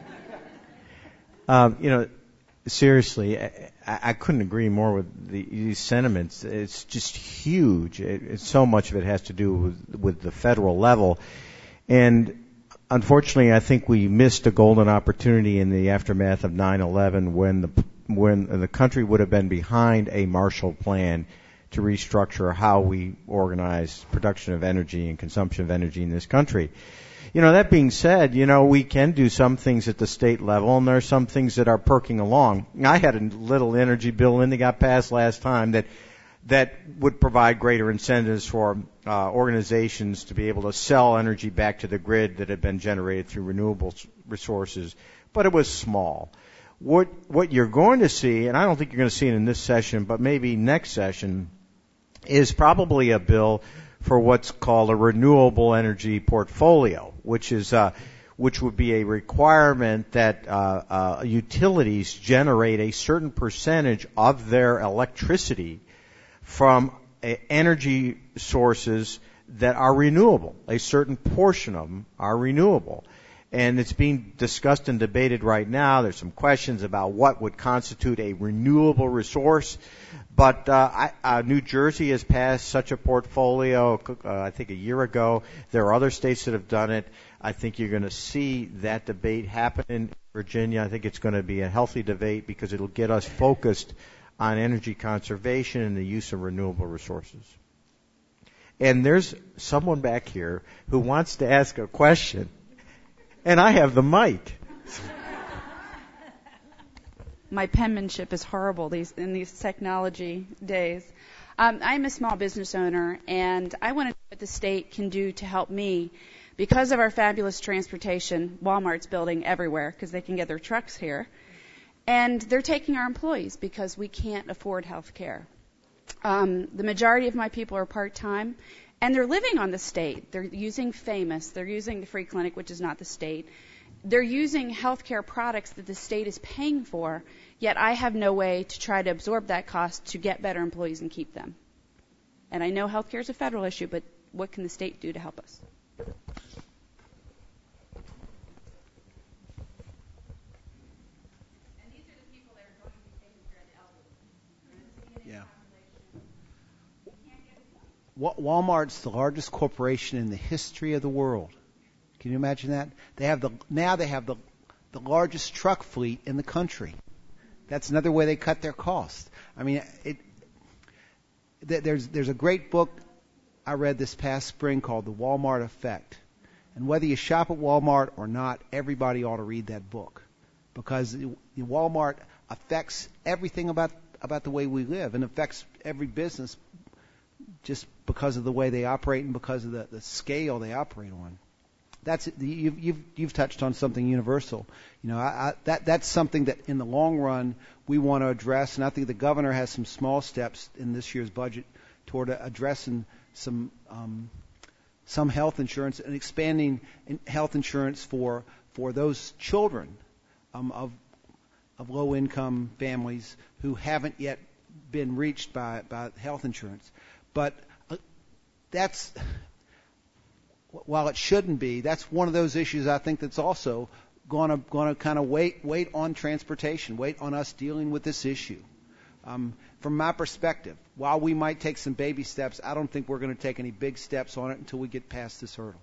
Speaker 9: Um, you know, seriously, I, I couldn't agree more with the, these sentiments. It's just huge. It, it, so much of it has to do with, with the federal level, and unfortunately, I think we missed a golden opportunity in the aftermath of nine eleven when the when the country would have been behind a Marshall Plan to restructure how we organize production of energy and consumption of energy in this country. You know, that being said, you know, we can do some things at the state level, and there are some things that are perking along. I had a little energy bill in that got passed last time that that would provide greater incentives for uh, organizations to be able to sell energy back to the grid that had been generated through renewable resources, but it was small. What what you're going to see, and I don't think you're going to see it in this session, but maybe next session, is probably a bill for what's called a renewable energy portfolio, which is uh, which would be a requirement that uh, uh, utilities generate a certain percentage of their electricity from uh, energy sources that are renewable. A certain portion of them are renewable. And it's being discussed and debated right now. There's some questions about what would constitute a renewable resource. But uh, I, uh, New Jersey has passed such a portfolio, uh, I think, a year ago. There are other states that have done it. I think you're going to see that debate happen in Virginia. I think it's going to be a healthy debate because it'll get us focused on energy conservation and the use of renewable resources. And there's someone back here who wants to ask a question. And I have the mic.
Speaker 14: My penmanship is horrible these in these technology days. Um, I'm a small business owner, and I want to know what the state can do to help me. Because of our fabulous transportation, Walmart's building everywhere because they can get their trucks here. And they're taking our employees because we can't afford health care. Um, the majority of my people are part-time. And they're living on the state. They're using Famous. They're using the free clinic, which is not the state. They're using healthcare products that the state is paying for, yet I have no way to try to absorb that cost to get better employees and keep them. And I know healthcare is a federal issue, but what can the state do to help us?
Speaker 8: Walmart's the largest corporation in the history of the world. Can you imagine that? They have the now they have the the largest truck fleet in the country. That's another way they cut their costs. I mean, it. There's there's a great book I read this past spring called The Walmart Effect, and whether you shop at Walmart or not, everybody ought to read that book because Walmart affects everything about about the way we live and affects every business. Just because of the way they operate and because of the, the scale they operate on. That's you've, you've you've touched on something universal. You know, I, I, that that's something that in the long run we want to address, and I think the governor has some small steps in this year's budget toward addressing some um, some health insurance and expanding health insurance for for those children um, of of low income families who haven't yet been reached by by health insurance. But uh, that's, while it shouldn't be, that's one of those issues I think that's also going to going to kind of wait wait on transportation, wait on us dealing with this issue. Um, from my perspective, while we might take some baby steps, I don't think we're going to take any big steps on it until we get past this hurdle.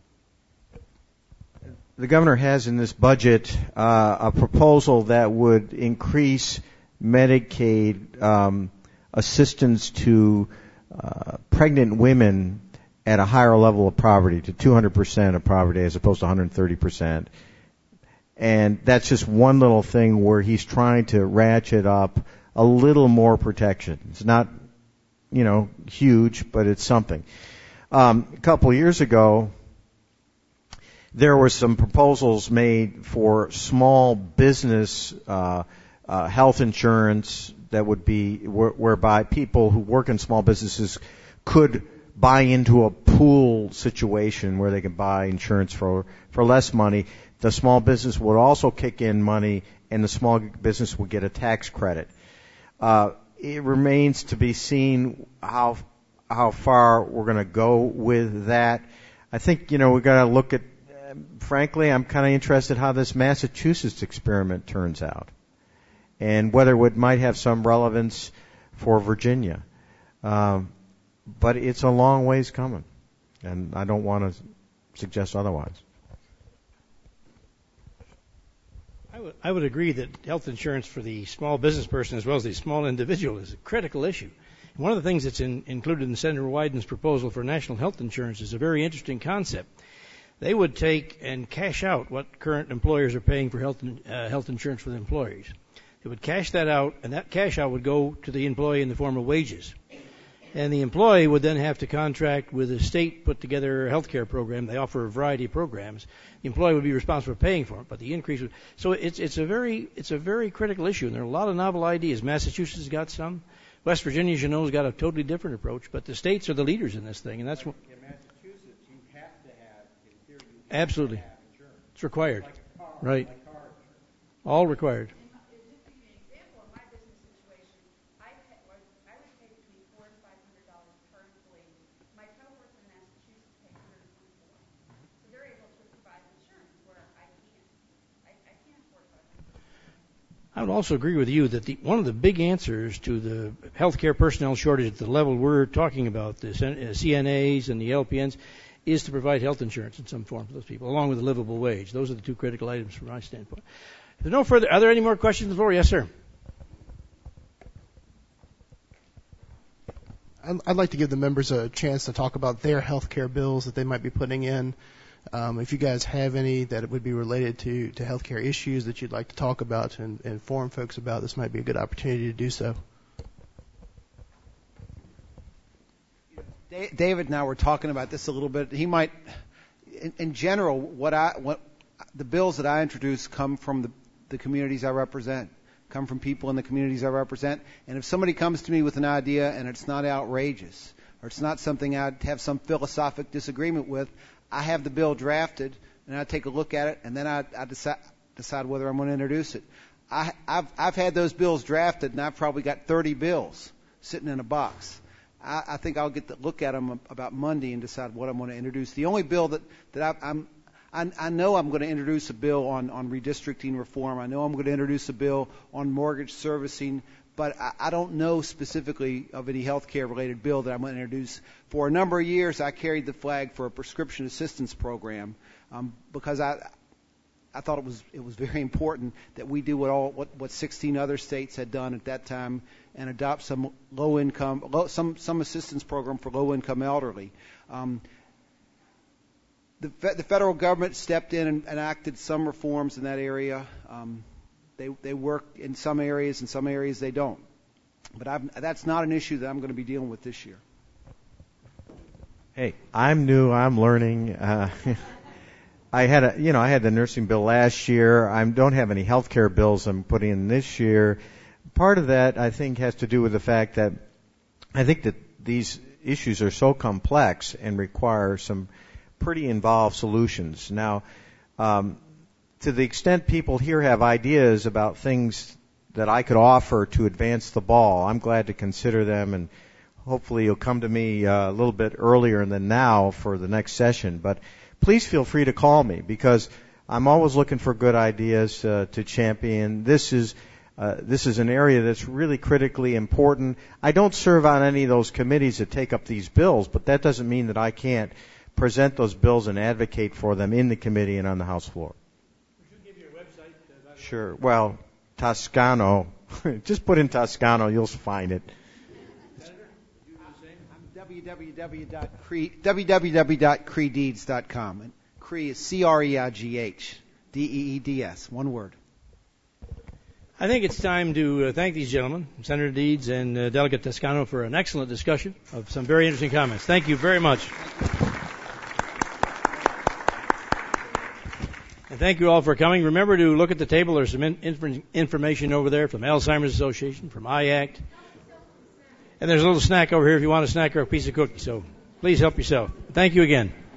Speaker 9: The governor has in this budget uh, a proposal that would increase Medicaid um, assistance to Uh, pregnant women at a higher level of poverty, to two hundred percent of poverty as opposed to one hundred thirty percent. And that's just one little thing where he's trying to ratchet up a little more protection. It's not, you know, huge, but it's something. Um, a couple of years ago, there were some proposals made for small business uh, uh, health insurance that would be where, whereby people who work in small businesses could buy into a pool situation where they can buy insurance for for less money. The small business would also kick in money, and the small business would get a tax credit. Uh, it remains to be seen how how far we're going to go with that. I think you know we've got to look at. Uh, frankly, I'm kind of interested how this Massachusetts experiment turns out, and whether it might have some relevance for Virginia. Um, but it's a long ways coming, and I don't want to suggest otherwise.
Speaker 2: I would, I would agree that health insurance for the small business person as well as the small individual is a critical issue. And one of the things that's in, included in Senator Wyden's proposal for national health insurance is a very interesting concept. They would take and cash out what current employers are paying for health, uh, health insurance for the employees. They would cash that out, and that cash out would go to the employee in the form of wages. And the employee would then have to contract with the state, put together a health care program. They offer a variety of programs. The employee would be responsible for paying for it, but the increase would. So it's it's a very it's a very critical issue, and there are a lot of novel ideas. Massachusetts has got some. West Virginia, as you know, has got a totally different approach, but the states are the leaders in this thing, and that's what.
Speaker 8: In Massachusetts, you have to have, in theory, you have
Speaker 2: Absolutely.
Speaker 8: to have insurance.
Speaker 2: It's required.
Speaker 8: Like a car,
Speaker 2: Right.
Speaker 8: like car insurance.
Speaker 2: All required. I would also agree with you that the, one of the big answers to the healthcare personnel shortage at the level we're talking about, the C N As and the L P Ns, is to provide health insurance in some form for those people, along with a livable wage. Those are the two critical items from my standpoint. If there's no further, are there any more questions on the floor? Yes, sir.
Speaker 11: I'd like to give the members a chance to talk about their health care bills that they might be putting in. Um, if you guys have any that would be related to, to healthcare issues that you'd like to talk about and, and inform folks about, this might be a good opportunity to do so.
Speaker 8: David and I were talking about this a little bit. He might, in, in general, what I, what the bills that I introduce come from the, the communities I represent, come from people in the communities I represent. And if somebody comes to me with an idea and it's not outrageous, or it's not something I'd have some philosophic disagreement with, I have the bill drafted, and I take a look at it, and then I, I decide, decide whether I'm going to introduce it. I, I've, I've had those bills drafted, and I've probably got thirty bills sitting in a box. I, I think I'll get to look at them about Monday and decide what I'm going to introduce. The only bill that, that I, I'm I, I know I'm going to introduce a bill on, on redistricting reform. I know I'm going to introduce a bill on mortgage servicing, but I, I don't know specifically of any health care related bill that I'm going to introduce. For a number of years, I carried the flag for a prescription assistance program um, because I I thought it was it was very important that we do what all what, what sixteen other states had done at that time and adopt some low income low, some some assistance program for low income elderly. Um, the, the federal government stepped in and enacted some reforms in that area. Um, They they work in some areas, in some areas they don't. But I'm, that's not an issue that I'm going to be dealing with this year.
Speaker 9: Hey, I'm new. I'm learning. Uh, I had a, you know, I had the nursing bill last year. I don't have any health care bills I'm putting in this year. Part of that, I think, has to do with the fact that I think that these issues are so complex and require some pretty involved solutions. Now, um, to the extent people here have ideas about things that I could offer to advance the ball, I'm glad to consider them, and hopefully you'll come to me uh, a little bit earlier than now for the next session. But please feel free to call me, because I'm always looking for good ideas uh, to champion. This is uh, this is an area that's really critically important. I don't serve on any of those committees that take up these bills, but that doesn't mean that I can't present those bills and advocate for them in the committee and on the House floor. Sure. Well, Toscano. Just put in Toscano. You'll find it.
Speaker 8: I'm w w w dot cree deeds dot com. And Cree is C R E I G H D E E D S. One word.
Speaker 2: I think it's time to uh, thank these gentlemen, Senator Deeds and uh, Delegate Toscano, for an excellent discussion of some very interesting comments. Thank you very much. And thank you all for coming. Remember to look at the table. There's some in- information over there from Alzheimer's Association, from I ACT. And there's a little snack over here if you want a snack or a piece of cookie. So please help yourself. Thank you again.